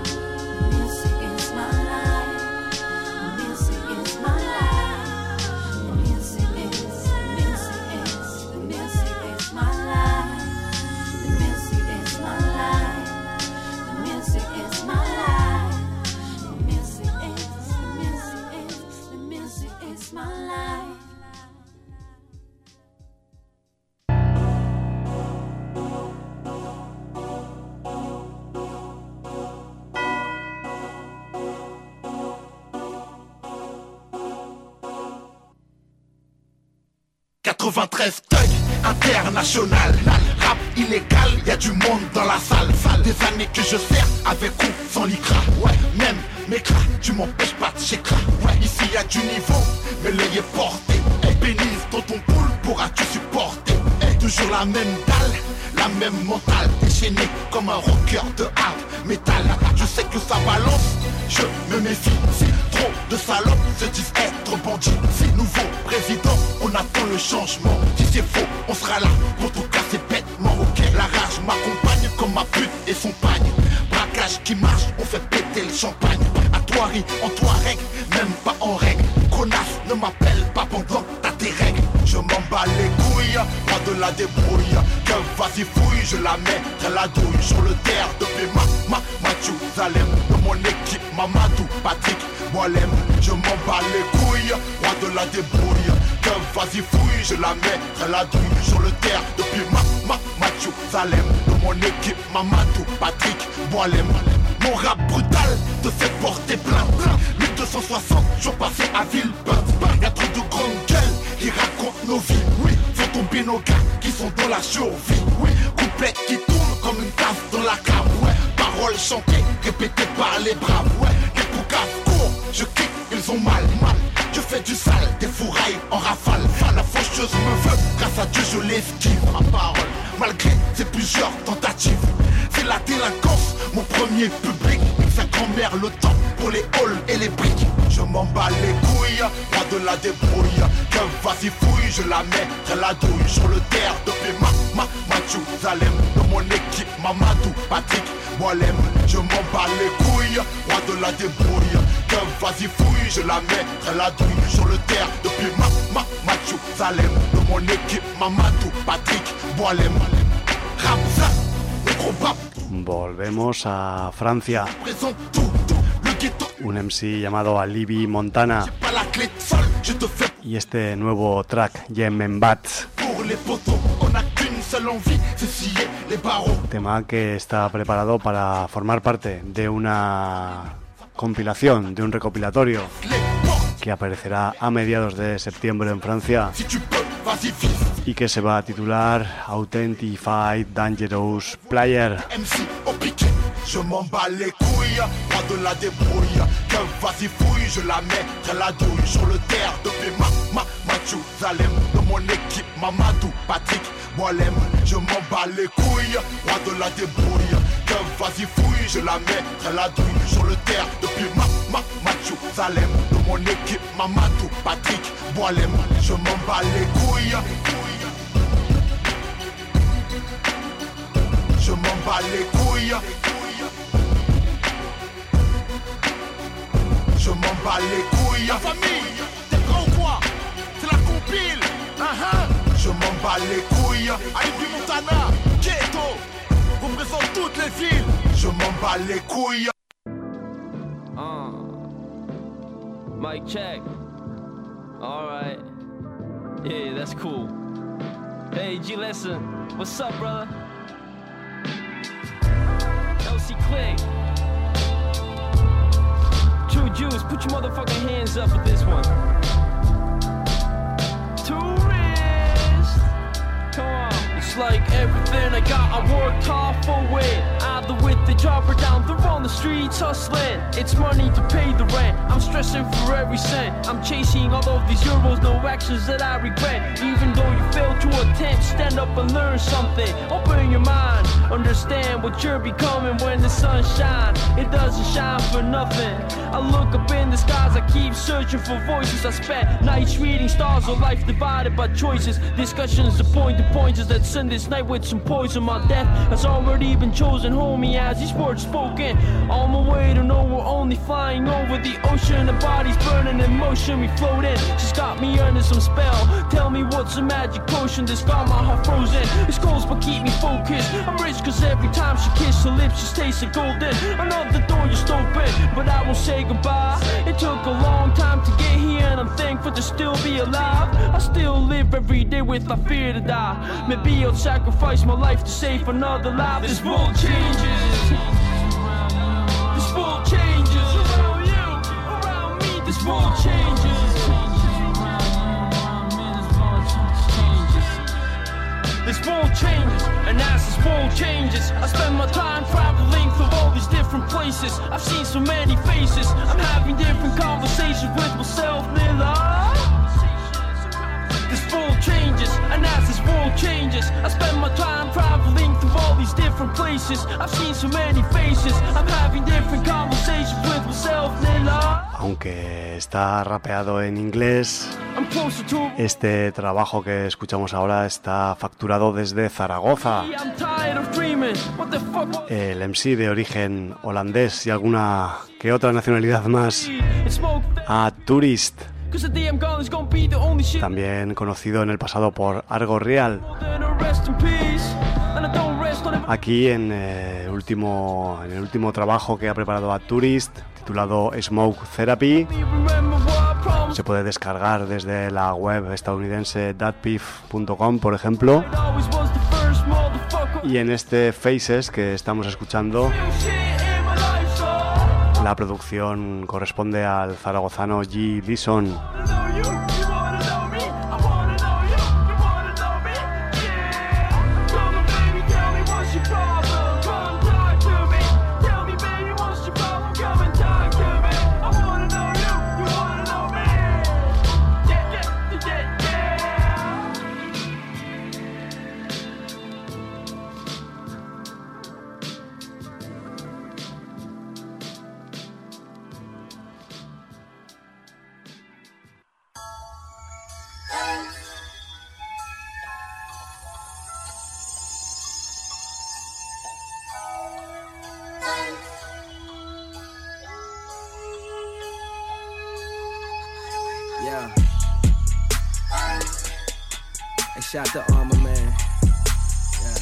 quatre-vingt-treize Thug international. Rap illégal, y'a du monde dans la salle. Des années que je sers avec ou sans l'icra. Ouais, même mes cras, tu m'empêches pas de chécra. Ouais, ici y'a du niveau, mais l'œil est porté. Hey, bénisse dans ton poule, pourras-tu supporter? Hey, toujours la même dalle, la même mentale. Déchaîné comme un rocker de hard metal. Je sais que ça balance, je me méfie. Si trop de salopes se disent être bandits. Si nouveau président, on attend le changement. Si c'est faux, on sera là pour tout casser bêtement. Ok, la rage m'accompagne comme ma pute et son pagne. Braquage qui marche, on fait péter le champagne. À toi ri, en toi règle, même pas en règle. Connasse, ne m'appelle pas pendant que t'as tes règles. Je m'en bats les couilles, pas de la débrouille. Que vas-y fouille, je la mets à la douille. Sur le terre depuis ma, ma, Mathusalem. De mon équipe, Mamadou, Patrick, Moalem. Je m'en bats les couilles, roi de la débrouille. Que vas-y fouille, je la mets à la douille. Sur le terre depuis ma, ma, Mathusalem. De mon équipe, Mamadou, Patrick, Moalem. Mon rap brutal te fait porter plainte. mille deux cent soixante jours passés à Villepinte. Y'a trop de grandes gueules qui racontent nos vies. Oui, font tomber nos gars qui sont dans la survie. Oui, couplet qui tourne comme une tasse dans la cave. Ouais, paroles chantées, répétées par les braves. Ouais, les poucaves courent, je kick, ils ont mal, mal. Je fais
fait du sale, des fourrailles en rafale. La faucheuse me veut, grâce à Dieu je l'esquive. Ma parole, malgré ces plusieurs tentatives. C'est la délinquance, mon premier public. Sa grand-mère le temps pour les halls et les briques. Je m'en bats les couilles, pas de la débrouille. Que vas-y fouille, je la mets, la douille. Sur le terre depuis ma, ma, Mathieu Zalem. Dans mon équipe, Mamadou, Patrick, Boilem. Je m'en bats les couilles, roi de la débrouille. Que vas-y fouille, je la mets, la douille. Sur le terre depuis ma, ma, Mathieu Zalem. Dans mon équipe, Mamadou, Patrick, Boilem. Ramza, le gros bap.
Volvemos a Francia. Un M C llamado Alibi Montana y este nuevo track, Yemembat. Tema que está preparado para formar parte de una compilación, de un recopilatorio que aparecerá a mediados de septiembre en Francia y que se va a titular Authentified Dangerous Player.
Je m'en bats les couilles, pas de la débrouille. Que vas-y fouille, je la mets, la douille. Sur le terre depuis ma, ma, Mathieu Zalem. Dans mon équipe, Mamadou, Patrick, Boilem. Je m'en bats les couilles, pas de la débrouille. Que vas-y fouille, je la mets, la douille. Sur le terre depuis ma, ma, Mathieu Zalem. Dans mon équipe, Mamadou, Patrick, Boilem. Je m'en bats les couilles. Je m'en bats les couilles. Je m'en bats les couilles. La famille, t'es prêt ou quoi? C'est la compile. Uh-huh. Je m'en bats les couilles. Alibi Montana, Ghetto, représente toutes les villes. Je m'en bats les couilles.
Uh, mic check. Alright. Yeah, that's cool. Hey, G, listen. What's up, brother? L C Click. True Juice, put your motherfucking hands up with this one. Tourist. Come on. It's like everything I got, I worked hard for it. Either with the job or down, they're on the streets hustling. It's money to pay the rent, I'm stressing for every cent. I'm chasing all of these euros, no actions that I regret. Even though you failed to attempt, stand up and learn something. Open your mind, understand what you're becoming when the sun shines. It doesn't shine for nothing. I look up in the skies, I keep searching for voices. I spent nights reading stars, or life divided by choices. Discussions, the point, the pointers that send this night with some poison. My death has already been chosen, homie, as these words spoken. On my way to nowhere, only flying over the ocean. The body's burning in motion, we floating. She's got me under some spell. Tell me what's a magic potion that's got my heart frozen. It's close but keep me focused. I'm rich cause every time she kisses her lips just tastes of golden. Another door just open, but I won't say goodbye. It took a long time to get here and I'm thankful to still be alive. I still live every day with a fear to die. Maybe I'll sacrifice my life to save another life. This world changes. This world changes. Around you, around me. This world changes. This world changes, and as this world changes, I spend my time traveling through all these different places. I've seen so many faces, I'm having different conversations with myself, Nilla. This world changes, and as this world changes, I spend my time traveling through all these different places. I've seen so many faces, I'm having different conversations with myself, Nilla.
Aunque está rapeado en inglés, este trabajo que escuchamos ahora está facturado desde Zaragoza. El M C de origen holandés y alguna que otra nacionalidad más, a Tourist, también conocido en el pasado por Argo Real. Aquí en, eh, último, en el último trabajo que ha preparado a Tourist, titulado Smoke Therapy, se puede descargar desde la web estadounidense datpiff punto com, por ejemplo. Y en este Faces que estamos escuchando, la producción corresponde al zaragozano G. Leeson.
Yeah. Hey, shout to Armor Man. Yeah.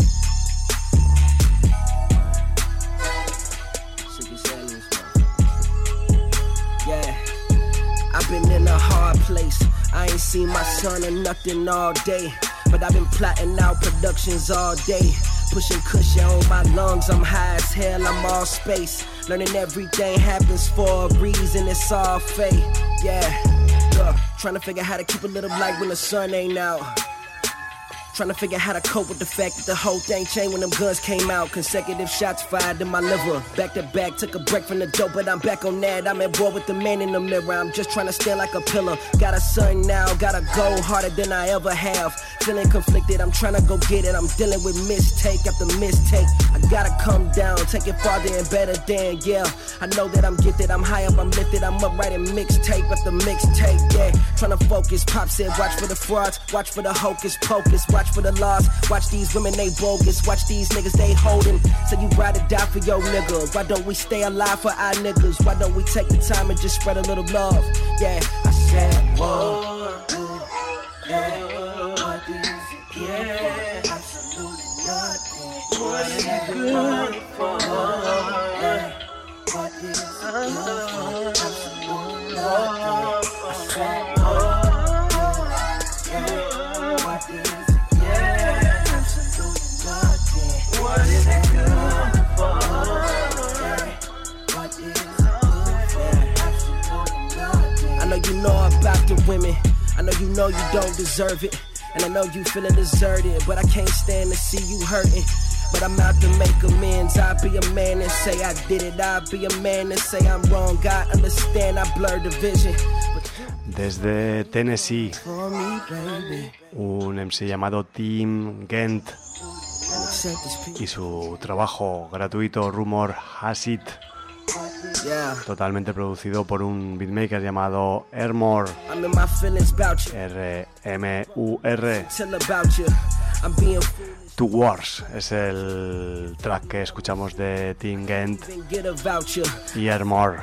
Yeah. I've been in a hard place. I ain't seen my son or nothing all day. But I've been plotting out productions all day. Pushing cushion on my lungs, I'm high as hell, I'm all space. Learning everything happens for a reason, it's all fate. Yeah, look, trying to figure how to keep a little light when the sun ain't out. Trying to figure how to cope with the fact that the whole thing changed when them guns came out. Consecutive shots fired in my liver. Back to back, took a break from the dope, but I'm back on that. I'm at war with the man in the mirror. I'm just trying to stand like a pillar. Got a son now, gotta go harder than I ever have. Feeling conflicted, I'm trying to go get it. I'm dealing with mistake after mistake. I gotta come down, take it farther and better than, yeah. I know that I'm gifted, I'm high up, I'm lifted. I'm up writing mixtape after mixtape, yeah. Trying to focus, Pop said watch for the frauds, watch for the hocus pocus, watch for the loss. Watch these women, they bogus. Watch these niggas, they holding. So you ride or die for your nigga. Why don't we stay alive for our niggas? Why don't we take the time and just spread a little love? Yeah, I said, whoa. Yeah, what is, yeah, absolutely nothing. What is it good for? Yeah, what is it good for? Absolutely nothing. I said, I know you know about the women. I know you know you don't deserve it. And I know you feeling deserted, but I can't stand to see you hurting. But I'm out to make amends. I'll be a man and say I did it. I'll be a man and say I'm wrong. God understand I blurred the vision.
Desde Tennessee, un M C llamado Tim Gent y su trabajo gratuito Rumor Has It, totalmente producido por un beatmaker llamado Ermor, R M U R. Two Wars es el track que escuchamos de Tim Gent y Ermor.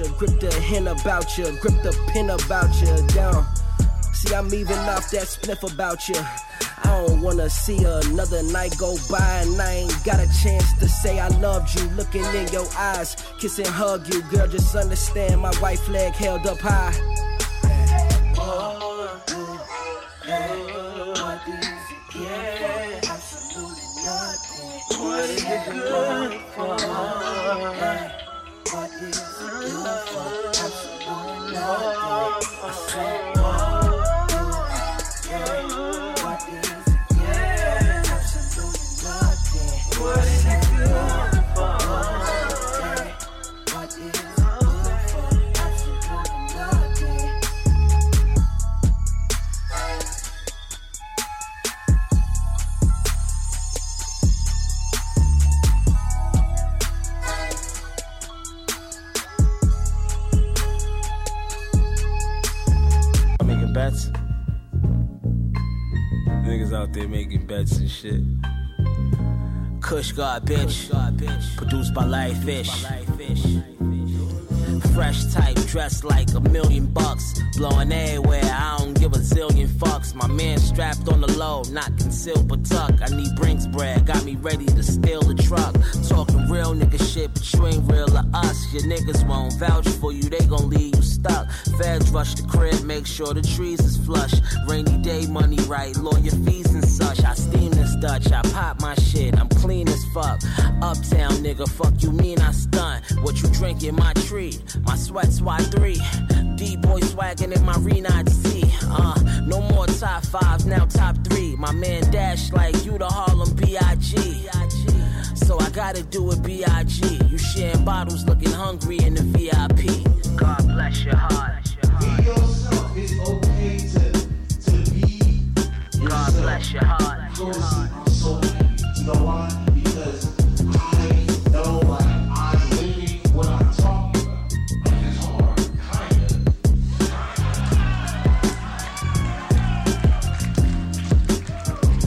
See, I'm even off that spliff about you. I don't wanna see another night go by and I ain't got a chance to say I loved you. Looking in your eyes, kiss and hug you. Girl, just understand my white flag held up high. Oh, yeah, what is it? Yeah, absolutely nothing. What is it good for? Yeah, what is it good for? Absolutely nothing. I said,
bets. Niggas out there making bets and shit.
Kush God bitch, produced by Larry Fish. Fresh type, dressed like a million bucks. Blowing everywhere, I don't give a zillion fucks. My man strapped on the low, not concealed but tuck. I need Brinks bread, got me ready to steal the truck. Talking real nigga shit, but you ain't real to us. Your niggas won't vouch for you, they gon' leave you stuck. Feds rush the crib, make sure the trees is flush. Rainy day money right, lawyer fees and such. I steam this Dutch, I pop my shit, I'm clean as fuck. Uptown nigga, fuck you mean I stunt. What you drinking, my treat? My sweat's Y three, D-boy swaggin' in my Renard C. Uh, no more top fives, now top three. My man Dash like you the Harlem B I G. So I gotta do it B I G. You sharing bottles, looking hungry in the V I P. God bless your heart.
Be yourself, it's okay to, to be
God bless your heart.
Your heart. I'm so happy. You know why? Because I know what I'm living, what I'm talking about. It's hard, kinda.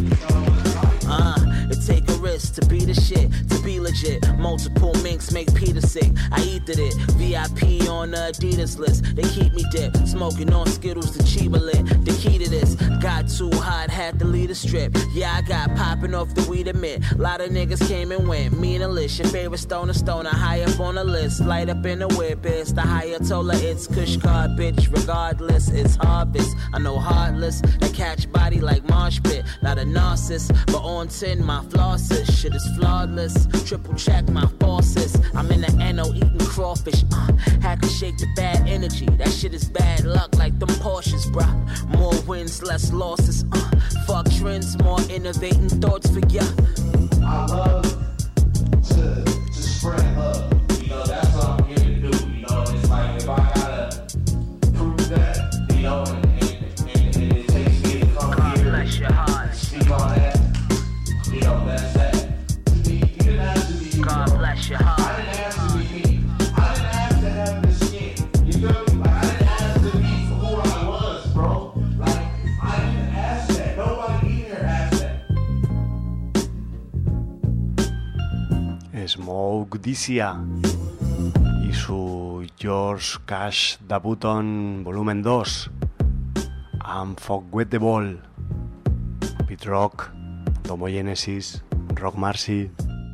Uh, it take a risk to be the shit, to be legit. Multiple minks make P Peter sick, I eated it. V I P on the Adidas list. They keep me dipped, smoking on Skittles, the Chiba lit. The key to this, got too hot, had to lead a strip. Yeah, I got popping off the weed admit. Lot of niggas came and went, me and Alish. Your favorite stoner, stoner, high up on the list. Light up in the whip, it's the Ayatollah, it's Kush card, bitch. Regardless, it's harvest. I know heartless, that catch body like Marsh Pit. Not a narcissist, but on ten, my flosses. Shit is flawless, triple check my forces. I'm in the N O eating crawfish. Uh, had to shake the bad energy. That shit is bad luck like them Porsches, bruh. More wins, less losses. Uh, fuck trends, more innovating thoughts for ya.
I love to, to spread love. You know, that's what I'm here to do. You know, it's like if I gotta prove that, you know, and, and, and, and it takes me to come God here bless your heart. And speak on that, you know, that's that. To me, you didn't have to be you. God bless your heart. I didn't have to be me. I didn't have to have the skin. You feel me? Like, I didn't have to be for who I was, bro. Like, I didn't ask that. Nobody here asked that.
Smoke Dizia y su George Cash Da Button volumen dos, Unforgettable, Pete Rock, Domo Genesis, Rock Marcy.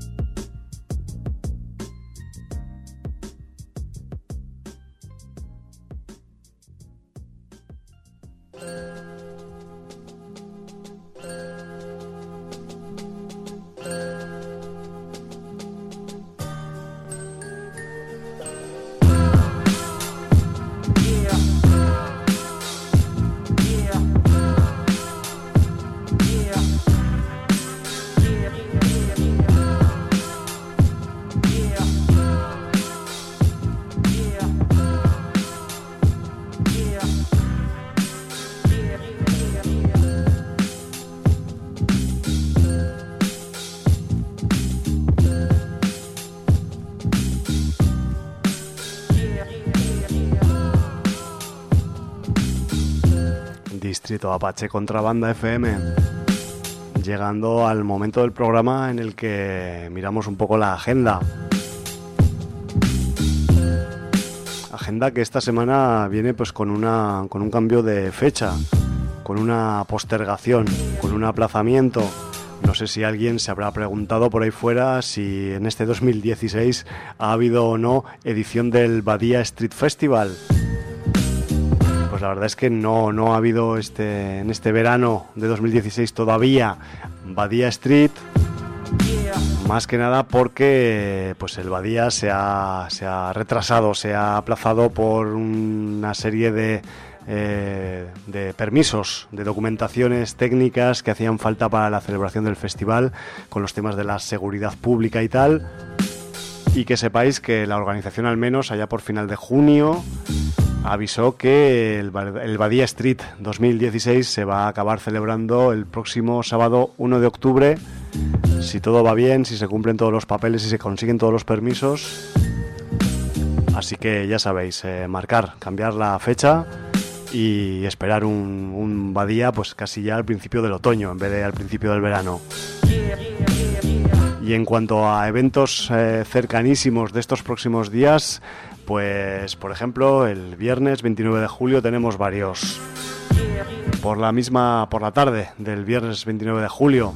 Distrito Apache Contrabanda F M, llegando al momento del programa en el que miramos un poco la agenda. Agenda que esta semana viene pues con una con un cambio de fecha, con una postergación, con un aplazamiento. No sé si alguien se habrá preguntado por ahí fuera si en este dos mil dieciséis ha habido o no edición del Badia Street Festival. Pues la verdad es que no, no ha habido este, en este verano de dos mil dieciséis todavía Badia Street, más que nada porque pues el Badia se ha, se ha retrasado, se ha aplazado por una serie de, eh, de permisos, de documentaciones técnicas que hacían falta para la celebración del festival, con los temas de la seguridad pública y tal, y que sepáis que la organización, al menos allá por final de junio, avisó que el, el Badia Street dos mil dieciséis se va a acabar celebrando el próximo sábado uno de octubre, si todo va bien, si se cumplen todos los papeles y si se consiguen todos los permisos. Así que ya sabéis, eh, marcar, cambiar la fecha y esperar un, un Badia pues casi ya al principio del otoño en vez de al principio del verano. Y en cuanto a eventos eh, cercanísimos de estos próximos días, pues por ejemplo el viernes veintinueve de julio tenemos varios. Por la misma, por la tarde del viernes veintinueve de julio,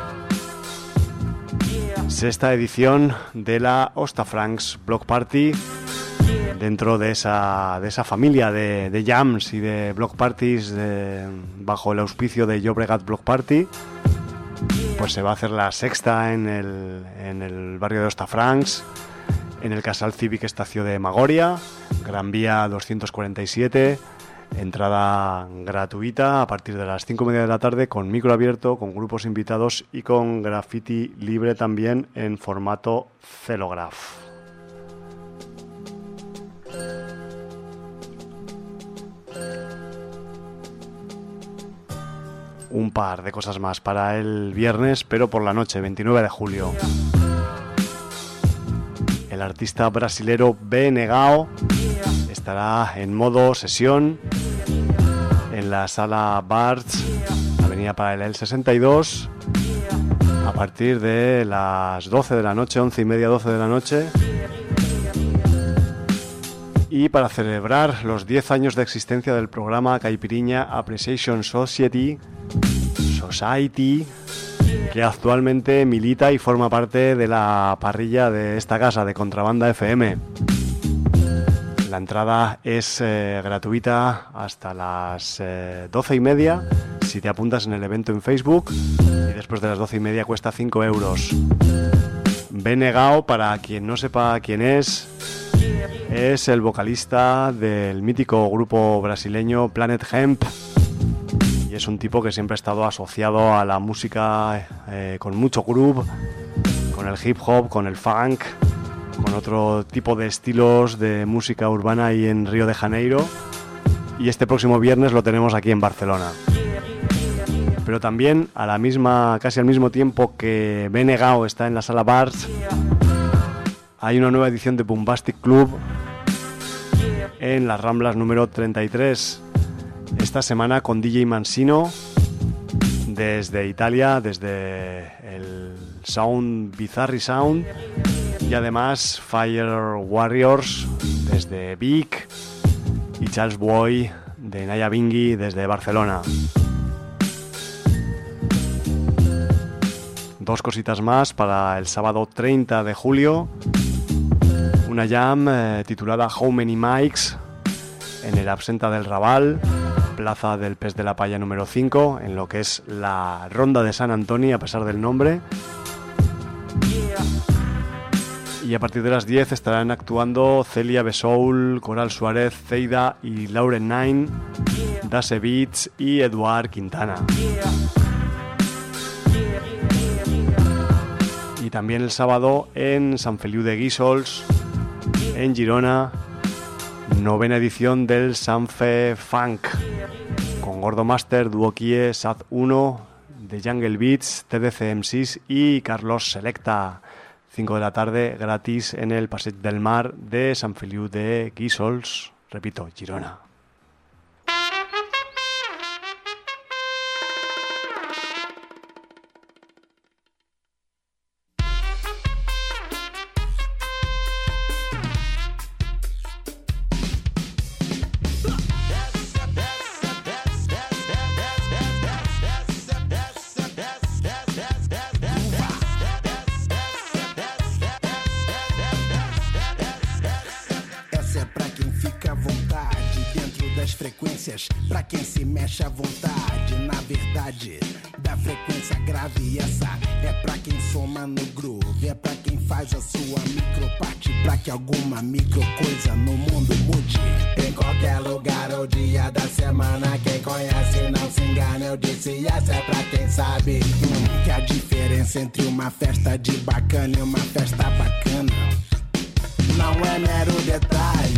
sexta edición de la Ostafrancs Block Party, dentro de esa, de esa familia de, de jams y de block parties de, bajo el auspicio de Llobregat Block Party. Pues se va a hacer la sexta en el, en el barrio de Ostafrancs, en el Casal Cívic Estació de Magoria, Gran Vía doscientos cuarenta y siete, entrada gratuita a partir de las cinco y media de la tarde, con micro abierto, con grupos invitados y con graffiti libre también en formato Celograph. Un par de cosas más para el viernes, pero por la noche, veintinueve de julio. El artista brasilero B. Negao estará en modo sesión en la sala Barts, Avenida Paralela sesenta y dos, a partir de las doce de la noche, once y media, doce de la noche, Y para celebrar los diez años de existencia del programa Caipiriña Appreciation Society, Society, que actualmente milita y forma parte de la parrilla de esta casa, de Contrabanda F M. La entrada es eh, gratuita hasta las eh, doce y media si te apuntas en el evento en Facebook, y después de las doce y media cuesta cinco euros. Bene Gao, para quien no sepa quién es, es el vocalista del mítico grupo brasileño Planet Hemp, y es un tipo que siempre ha estado asociado a la música eh, con mucho groove, con el hip hop, con el funk, con otro tipo de estilos de música urbana ahí en Río de Janeiro, y este próximo viernes lo tenemos aquí en Barcelona. Pero también a la misma, casi al mismo tiempo que Bene Gao está en la Sala Bars, hay una nueva edición de Bombastic Club en las Ramblas número treinta y tres. Esta semana con D J Mansino desde Italia, desde el Sound Bizarri Sound, y además Fire Warriors desde Vic y Charles Boy de Naya Bingui desde Barcelona. Dos cositas más para el sábado treinta de julio. Una jam eh, titulada How Many Mics en el Absenta del Raval, Plaza del Pes de la Palla número cinco, en lo que es la Ronda de San Antonio, a pesar del nombre. Y a partir de las diez estarán actuando Celia Besoul, Coral Suárez, Zeida y Lauren Nine, Dase Beats y Eduard Quintana. Y también el sábado en Sant Feliu de Guíxols, en Girona, novena edición del Sanfe Funk, con Gordo Master, Duo Kie, Sad uno, The Jungle Beats, T D C M Cs y Carlos Selecta. cinco de la tarde, gratis en el Passeig del Mar de Sant Feliu de Guíxols, repito, Girona.
Pra quem se mexe à vontade, na verdade, da frequência grave. Essa é pra quem soma no groove, é pra quem faz a sua microparte, pra que alguma micro coisa no mundo mude. Em qualquer lugar ou dia da semana, quem conhece não se engana. Eu disse, essa é pra quem sabe hum, que a diferença entre uma festa de bacana e uma festa bacana não é mero detalhe.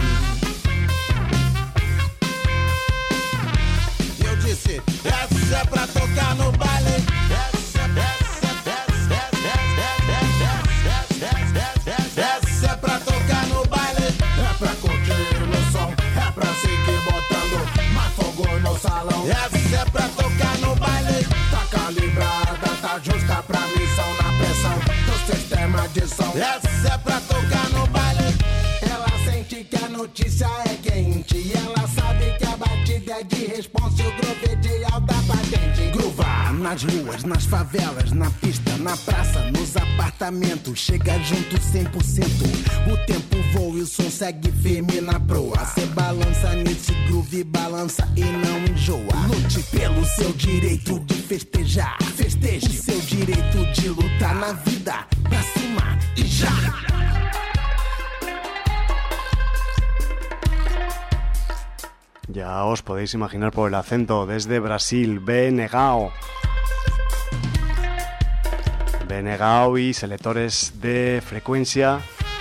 Disse, essa é pra tocar no baile. Essa, essa, essa, essa, essa é pra tocar no baile. É pra curtir no som, é pra seguir botando mais fogo no salão. Essa é pra tocar no baile. Tá calibrada, tá justa pra missão, na pressão do sistema de som. Essa é pra tocar no baile. Ela sente que a notícia é quente, ela sabe que a batida é de responsa e o groove é de alta patente. Groovar nas ruas, nas favelas, na pista, na praça, nos apartamentos. Chega junto cem por cento. O tempo voa e o som segue firme na proa. Cê balança nesse groove, balança e não enjoa. Lute pelo seu direito de festejar. Festeje o seu direito de lutar na vida. Pra cima e já!
Ya os podéis imaginar por el acento, desde Brasil, Bene Gao. Bene Gao y selectores de frecuencia.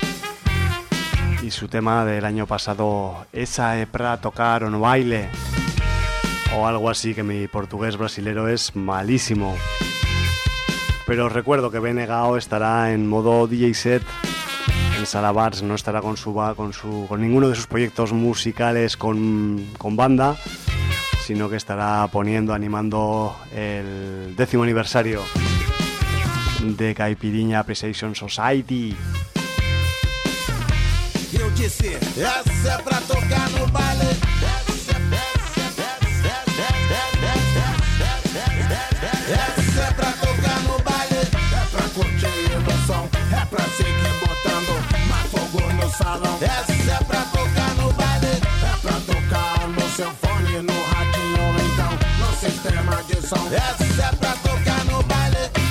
Y su tema del año pasado, Esa é pra tocar o no baile. O algo así, que mi portugués brasilero es malísimo. Pero os recuerdo que Bene Gao estará en modo D J set en Sala Bars, no estará con su con su con ninguno de sus proyectos musicales con, con banda, sino que estará poniendo, animando el décimo aniversario de Caipiriña Appreciation Society.
Eu disse, essa
Essa é pra tocar no baile. Essa é pra tocar no baile. É pra curtir emoção, é pra seguir botando mais fogo no salão. Essa é pra tocar no baile. É pra tocar no seu fone, no radinho, então no sistema de som. Essa é pra tocar no baile.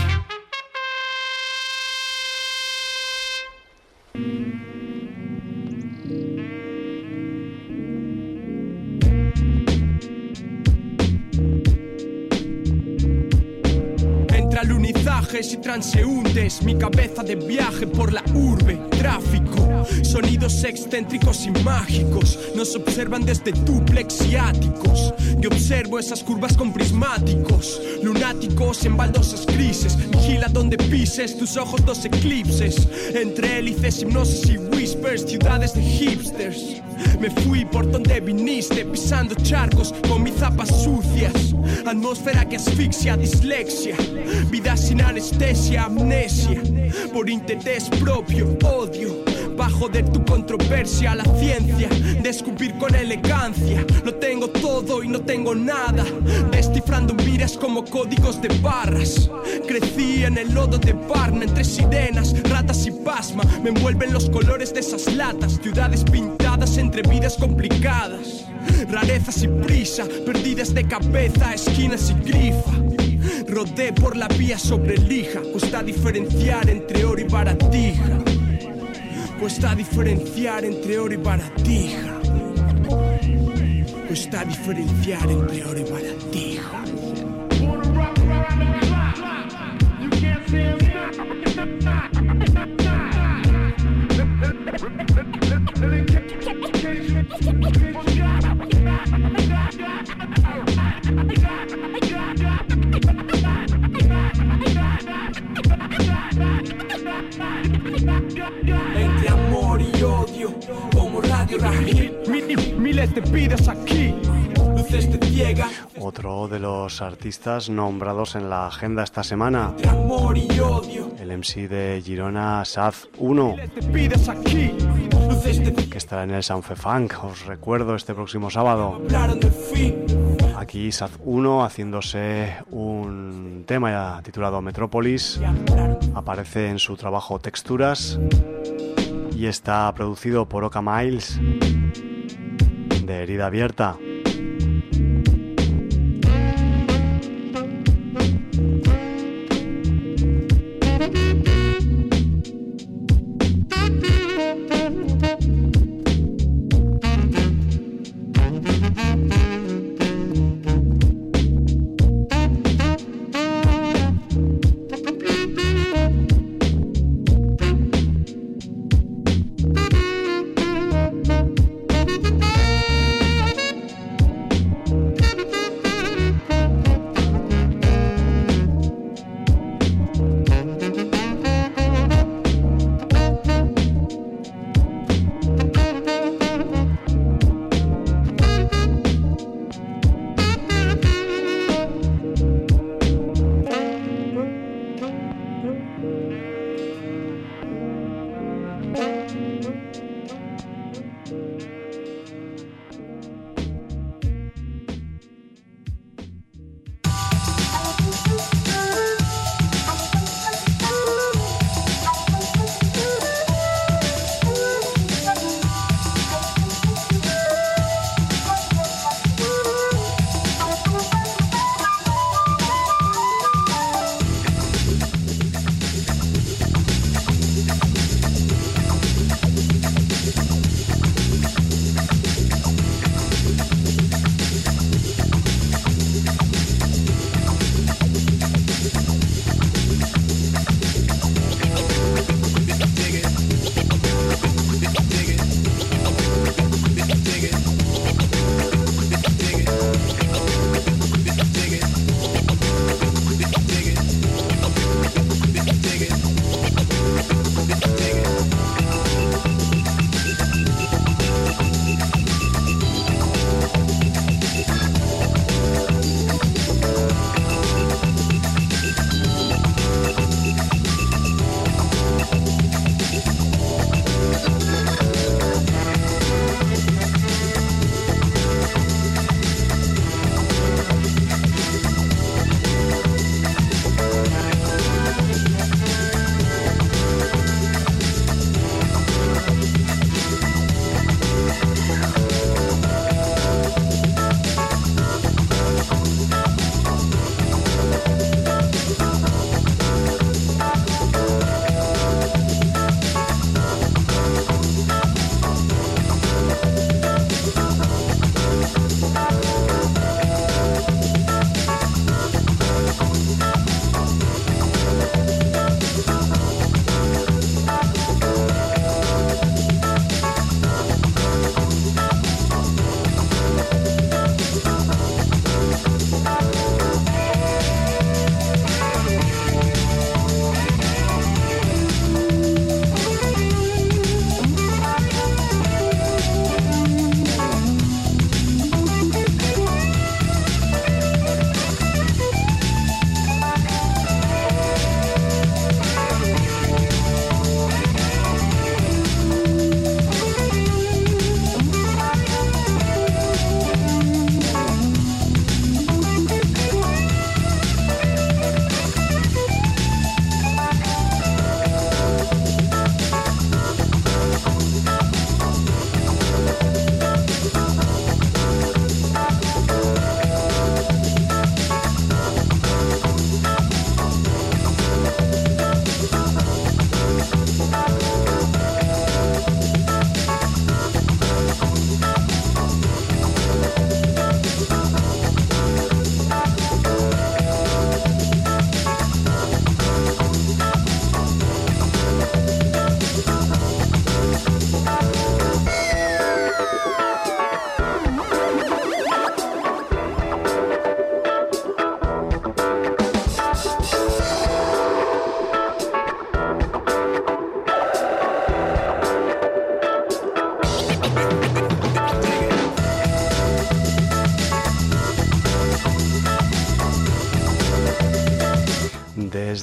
Y transeúntes, mi cabeza de viaje por la urbe, tráfico, sonidos excéntricos y mágicos, nos observan desde duplex y áticos. Yo observo esas curvas con prismáticos, lunáticos en baldosas grises, vigila donde pises, tus ojos dos eclipses, entre hélices, hipnosis y whispers, ciudades de hipsters. Me fui por donde viniste, pisando charcos con mis zapas sucias, atmósfera que asfixia, dislexia, vida sin anestesia, amnesia, por interés propio, odio, pa' joder tu controversia, la ciencia, descubrir con elegancia, lo tengo todo y no tengo nada, descifrando miras como códigos de barras, crecí en el lodo de Barna, entre sirenas, ratas y pasma, me envuelven los colores de esas latas, ciudades pintadas entre vidas complicadas, rarezas y prisa, perdidas de cabeza, esquinas y grifa. Rodé por la vía sobre lija, cuesta diferenciar entre oro y baratija. Cuesta diferenciar entre oro y baratija. Cuesta diferenciar entre oro y baratija. Entre amor y odio, como Radio Rajil, miles de vidas aquí, luces de ciega.
Otro de los artistas nombrados en la agenda esta semana,
Entre amor y odio,
el M C de Girona, Saz uno,
miles de vidas aquí, luces de
que estará en el Soundfefunk, os recuerdo, este próximo sábado.
hablaron del fin.
Aquí Saz uno haciéndose un tema ya titulado Metrópolis, aparece en su trabajo Texturas y está producido por Oka Miles de Herida Abierta.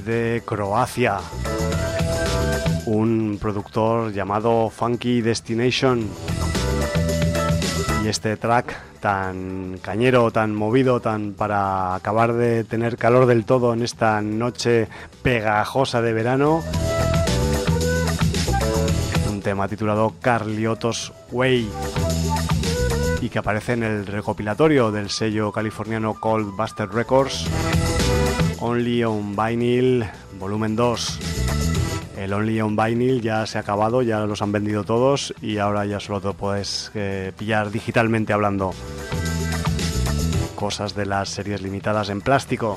desde Croacia, un productor llamado Funky Destination. Y este track tan cañero, tan movido, tan para acabar de tener calor del todo en esta noche pegajosa de verano, un tema titulado Carliotos Way, y que aparece en el recopilatorio del sello californiano Cold Buster Records, Only on Vinyl volumen dos. El Only on Vinyl ya se ha acabado, ya los han vendido todos y ahora ya solo te puedes eh, pillar digitalmente hablando. Cosas de las series limitadas en plástico.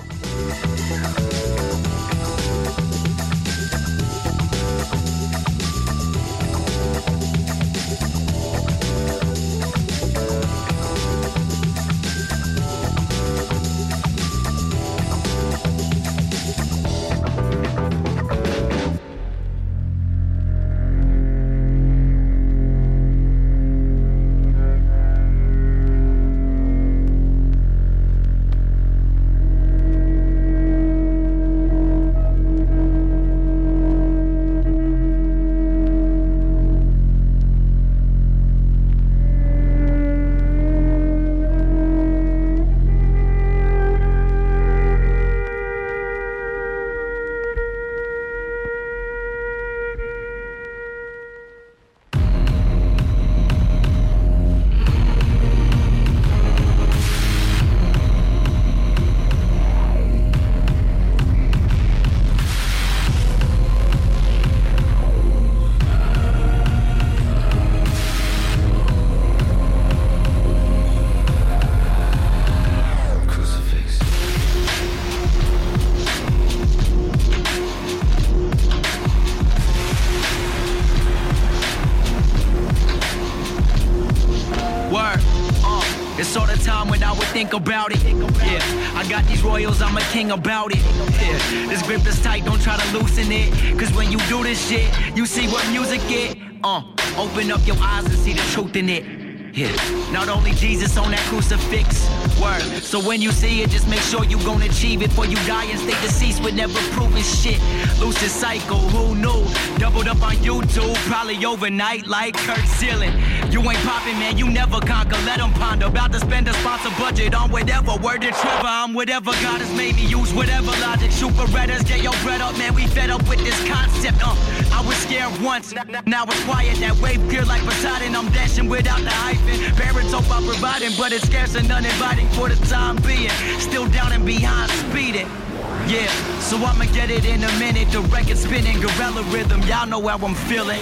About it, yeah. I got these royals, I'm a king about it. Yeah. This grip is tight, don't try to loosen it. Cause when you do this shit, you see what music is. Uh, open up your eyes and see the truth in it. Yeah. Not only Jesus on that crucifix, word. So when you see it, just make sure you gon' achieve it. Before you die and stay deceased with never proving shit. Lucid cycle, who knew? Doubled up on YouTube, probably overnight like Kurt Sealing. You ain't poppin', man, you never conquer, let them ponder. About to spend a sponsor budget on whatever. Word to Trevor, I'm whatever God has made me use. Whatever logic, shoot for redders, get your bread up, man, we fed up with this concept. Uh, I was scared once, now it's quiet. That wave clear like Poseidon, I'm dashing without the hyphen. Parents hope I'm providing, but it's scarce and uninviting for the time being. Still down and behind, speeding. Yeah, so I'ma get it in a minute. The record spinning, gorilla rhythm, y'all know how I'm feeling.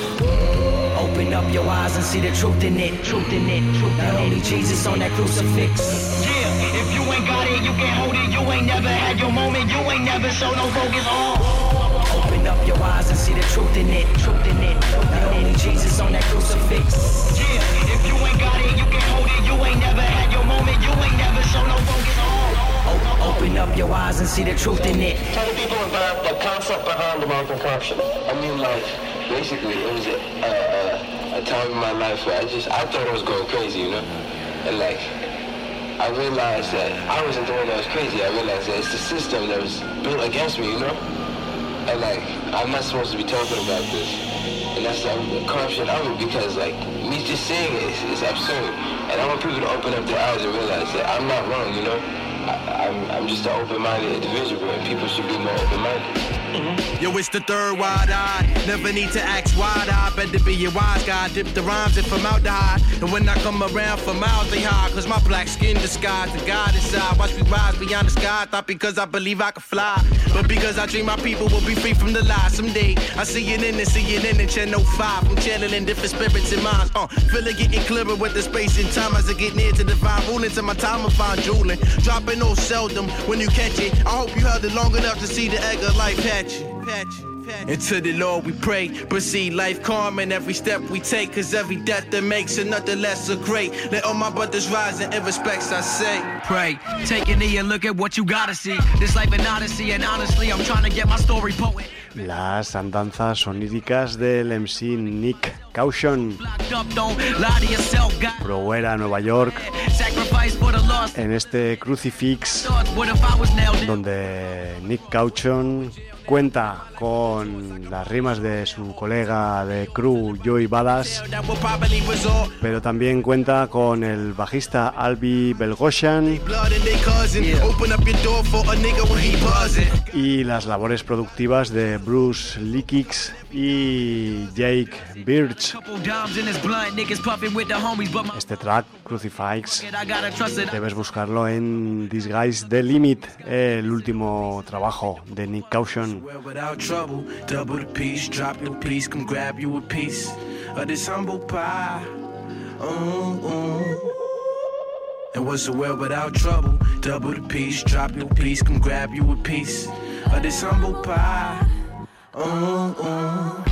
Open up your eyes and see the truth in it. Truth in it, truth in it. Only Jesus on that crucifix. Yeah, if you ain't got it, you can't hold it. You ain't never had your moment. You ain't never show no focus on. Open up your eyes and see the truth in it. Truth in it, truth in it. Only Jesus on that crucifix. Yeah, if you ain't got it, you can't hold it. You ain't never had your moment. You ain't never show no focus on. Open up your eyes and see the truth in it.
Tell the people about the concept behind the mountain corruption. I mean, like, basically, it was a, a, a time in my life where I just, I thought I was going crazy, you know? And, like, I realized that I wasn't the one that was crazy. I realized that it's the system that was built against me, you know? And, like, I'm not supposed to be talking about this. And that's the, the corruption of it, because, like, me just saying it is, is absurd. And I want people to open up their eyes and realize that I'm not wrong, you know? I, I'm, I'm just an open-minded individual, and people should be more open-minded.
Mm-hmm.
Yo, it's the third wide eye. Never need to ask wide eye. Better be a wise guy. Dip the rhymes if I'm out to hide. And when I come around for miles, they hide. Cause my black skin disguise the God inside. Watch me rise beyond the sky. Thought because I believe I can fly. But because I dream my people will be free from the lies. Someday I see it in and see it in and channel five. I'm channeling different spirits and minds. Uh, feel it getting clearer with the space and time as I get near to divine ruling. To my time of fine jeweling. Dropping no seldom when you catch it. I hope you held it long enough to see the egg of life patch it. Patch it. Patch it. And to the Lord we pray. Proceed life calm in every step we take. Cause every death that makes it nothing less so great. Let all my brothers rise and in respects I say.
Pray, take a knee and look at what you gotta see. This life an odyssey and honestly I'm trying to get my story poet.
Las andanzas oníricas del M C Nick Caution, Proera, Nueva York, en este Crucifix, donde Nick Caution cuenta con las rimas de su colega de crew Joey Badass, pero también cuenta con el bajista Albi Belgoshan y las labores productivas de Bruce Leakix y Jake Birch. Este track, Crucifix, debes buscarlo en Disguise the Limit, el último trabajo de Nick Caution.
Without trouble, double the piece, drop your piece, come grab you a piece of this humble pie. Ooh, ooh. And what's the world without trouble? Double the piece, drop your piece, come grab you a piece of this humble pie. Ooh, ooh.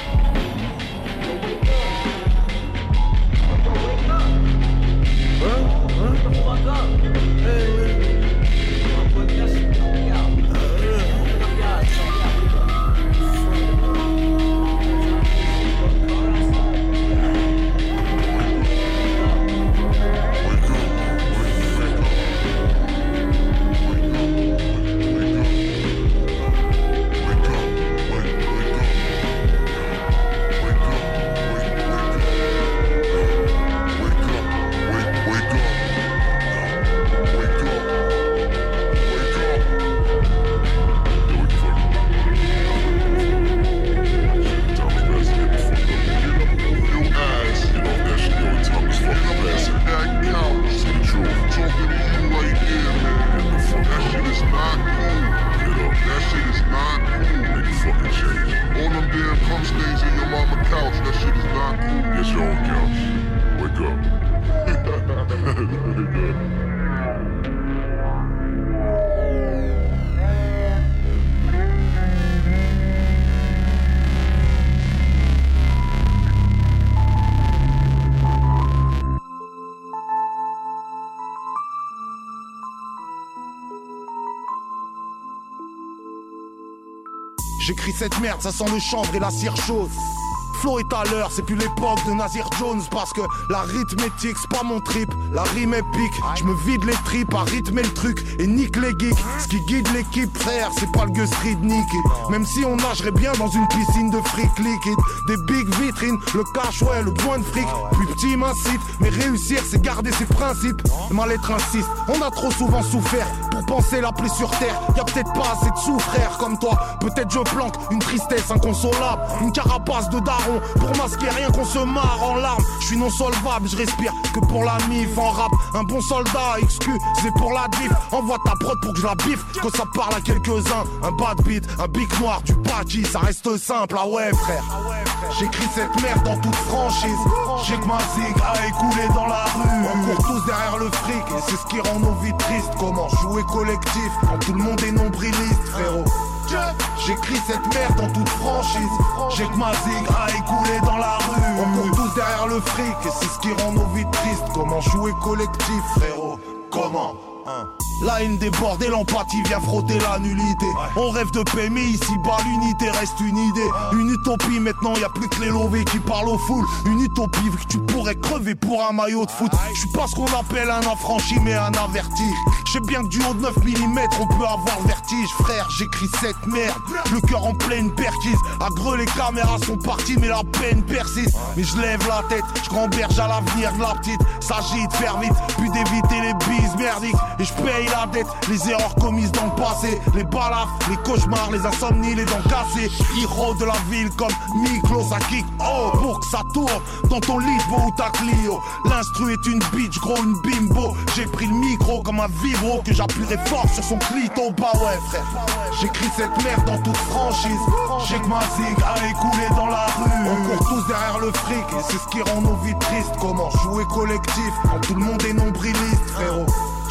J'écris cette merde, ça sent le chanvre et la cire chaude. Flo est à l'heure, c'est plus l'époque de Nasir Jones. Parce que l'arithmétique c'est pas mon trip, la rime épique. Je me vide les tripes à rythmer le truc et nique les geeks. Ce qui guide l'équipe frère, c'est pas le Gus Reed niqué. Même si on nagerait bien dans une piscine de fric liquide. Des big vitrines, le cash ouais, le point de fric. Plus petit m'incite, mais réussir c'est garder ses principes. Ma lettre insiste, on a trop souvent souffert. Pour penser la pluie sur terre, y'a peut-être pas assez de sous-frères comme toi. Peut-être je planque une tristesse inconsolable, une carapace de daron pour masquer rien qu'on se marre en larmes. Je suis non solvable, je respire que pour la mif en rap. Un bon soldat, excuse, c'est pour la diff. Envoie ta prod pour que je la biffe, que ça parle à quelques-uns. Un bad beat, un bic noir, du patchy, ça reste simple, ah ouais frère. J'écris cette merde dans toute franchise. J'ai que ma zig à écouler dans la rue. On court tous derrière le fric et c'est ce qui rend nos vies tristes. Comment jouer collectif quand tout le monde est nombriliste frérot. J'écris cette merde dans toute franchise. J'ai que ma zig à écouler dans la rue. On court tous derrière le fric et c'est ce qui rend nos vies tristes. Comment jouer collectif frérot. Comment hein. La haine déborde et l'empathie vient frotter la nullité. On rêve de paix mais ici-bas l'unité reste une idée. Une utopie maintenant y'a plus que les lovés qui parlent aux foules. Une utopie vu que tu pourrais crever pour un maillot de foot. Je suis pas ce qu'on appelle un affranchi mais un averti. Je sais bien que du haut de neuf millimètres on peut avoir le vertige. Frère j'écris cette merde, le cœur en pleine perquise. À Greux les caméras sont parties mais la peine persiste. Mais je lève la tête, je gamberge à l'avenir de la petite. S'agit de faire vite, puis d'éviter les bises merdiques. Et je paye la dette, les erreurs commises dans le passé. Les balafres, les cauchemars, les insomnies, les dents cassées. Héros de la ville comme Miklo, ça kick oh pour que ça tourne dans ton lit ou ta Clio. L'instru est une bitch, gros une bimbo. J'ai pris le micro comme un vibro que j'appuierai fort sur son clito. Bah ouais frère, j'écris cette merde dans toute franchise. J'ai que ma zig à écouler dans la rue. On court tous derrière le fric et c'est ce qui rend nos vies tristes. Comment jouer collectif quand tout le monde est nombriliste frérot.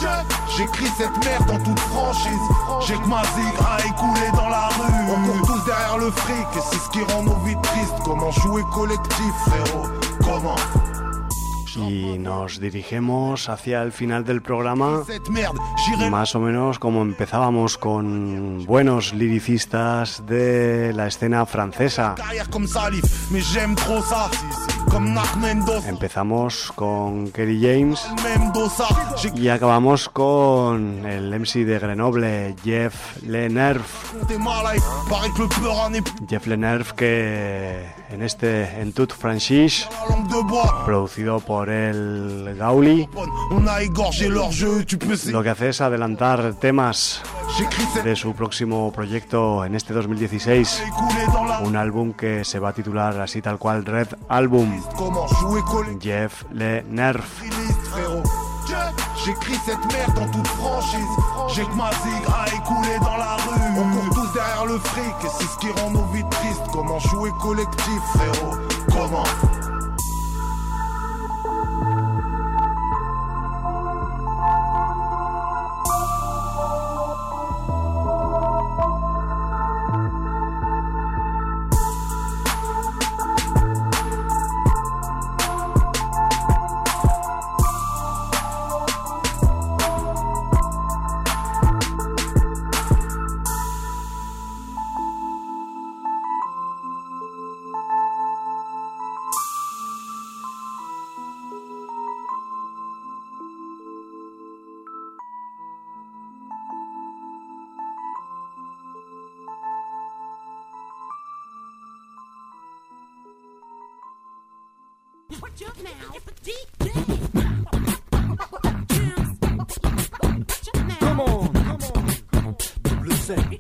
J'écris cette merde dans toute franchise. J'ai que ma zig à écouler dans la rue. On court tous derrière le fric et c'est ce qui rend nos vies tristes. Comment jouer collectif frérot. Comment.
Y nos dirigimos hacia el final del programa, más o menos como empezábamos, con buenos lyricistas de la escena francesa. Empezamos con Kerry James y acabamos con el M C de Grenoble, Jeff Le Nerf. Jeff Le Nerf, que en este En Toute Franchise, producido por el Gauli, lo que hace es adelantar temas de su próximo proyecto en este dos mil dieciséis, un álbum que se va a titular así tal cual, Red Album. Jeff Le Nerf.
J'écris cette merde en toute franchise. J'ai que ma zig à écouler dans la rue. On court tous derrière le fric et c'est ce qui rend nos vies tristes. Comment jouer collectif, frérot? Comment?
Come on, come on, double Z.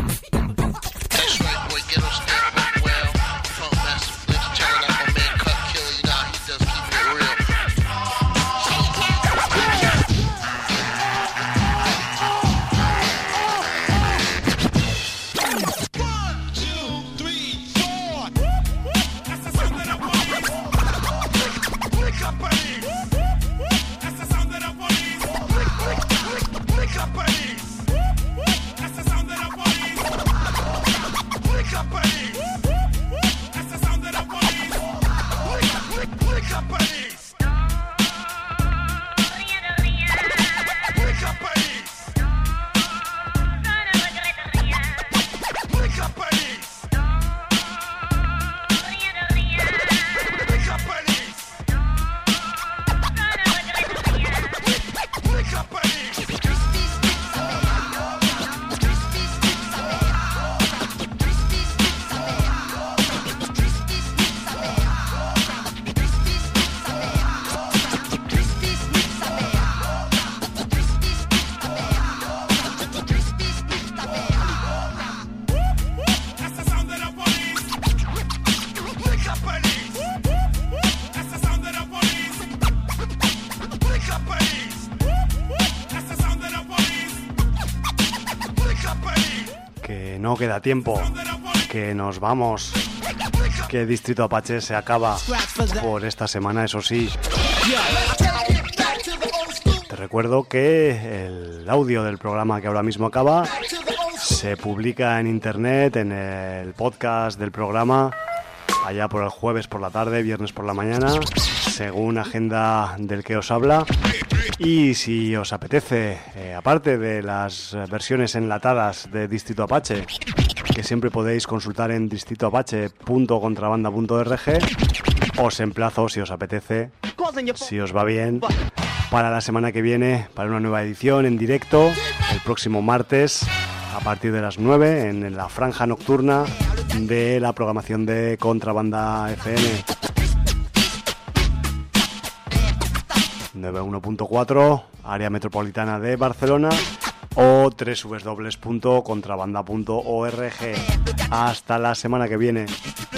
No queda tiempo, que nos vamos, que Distrito Apache se acaba por esta semana, eso sí. Te recuerdo que el audio del programa que ahora mismo acaba se publica en internet, en el podcast del programa, allá por el jueves por la tarde, viernes por la mañana, según agenda del que os habla. Y si os apetece, eh, aparte de las versiones enlatadas de Distrito Apache, que siempre podéis consultar en distrito apache punto contrabanda punto org, os emplazo, si os apetece, si os va bien, para la semana que viene, para una nueva edición en directo, el próximo martes, a partir de las nueve, en la franja nocturna de la programación de Contrabanda F M. noventa y uno punto cuatro, área metropolitana de Barcelona, o doble u doble u doble u punto contrabanda punto org. Hasta la semana que viene.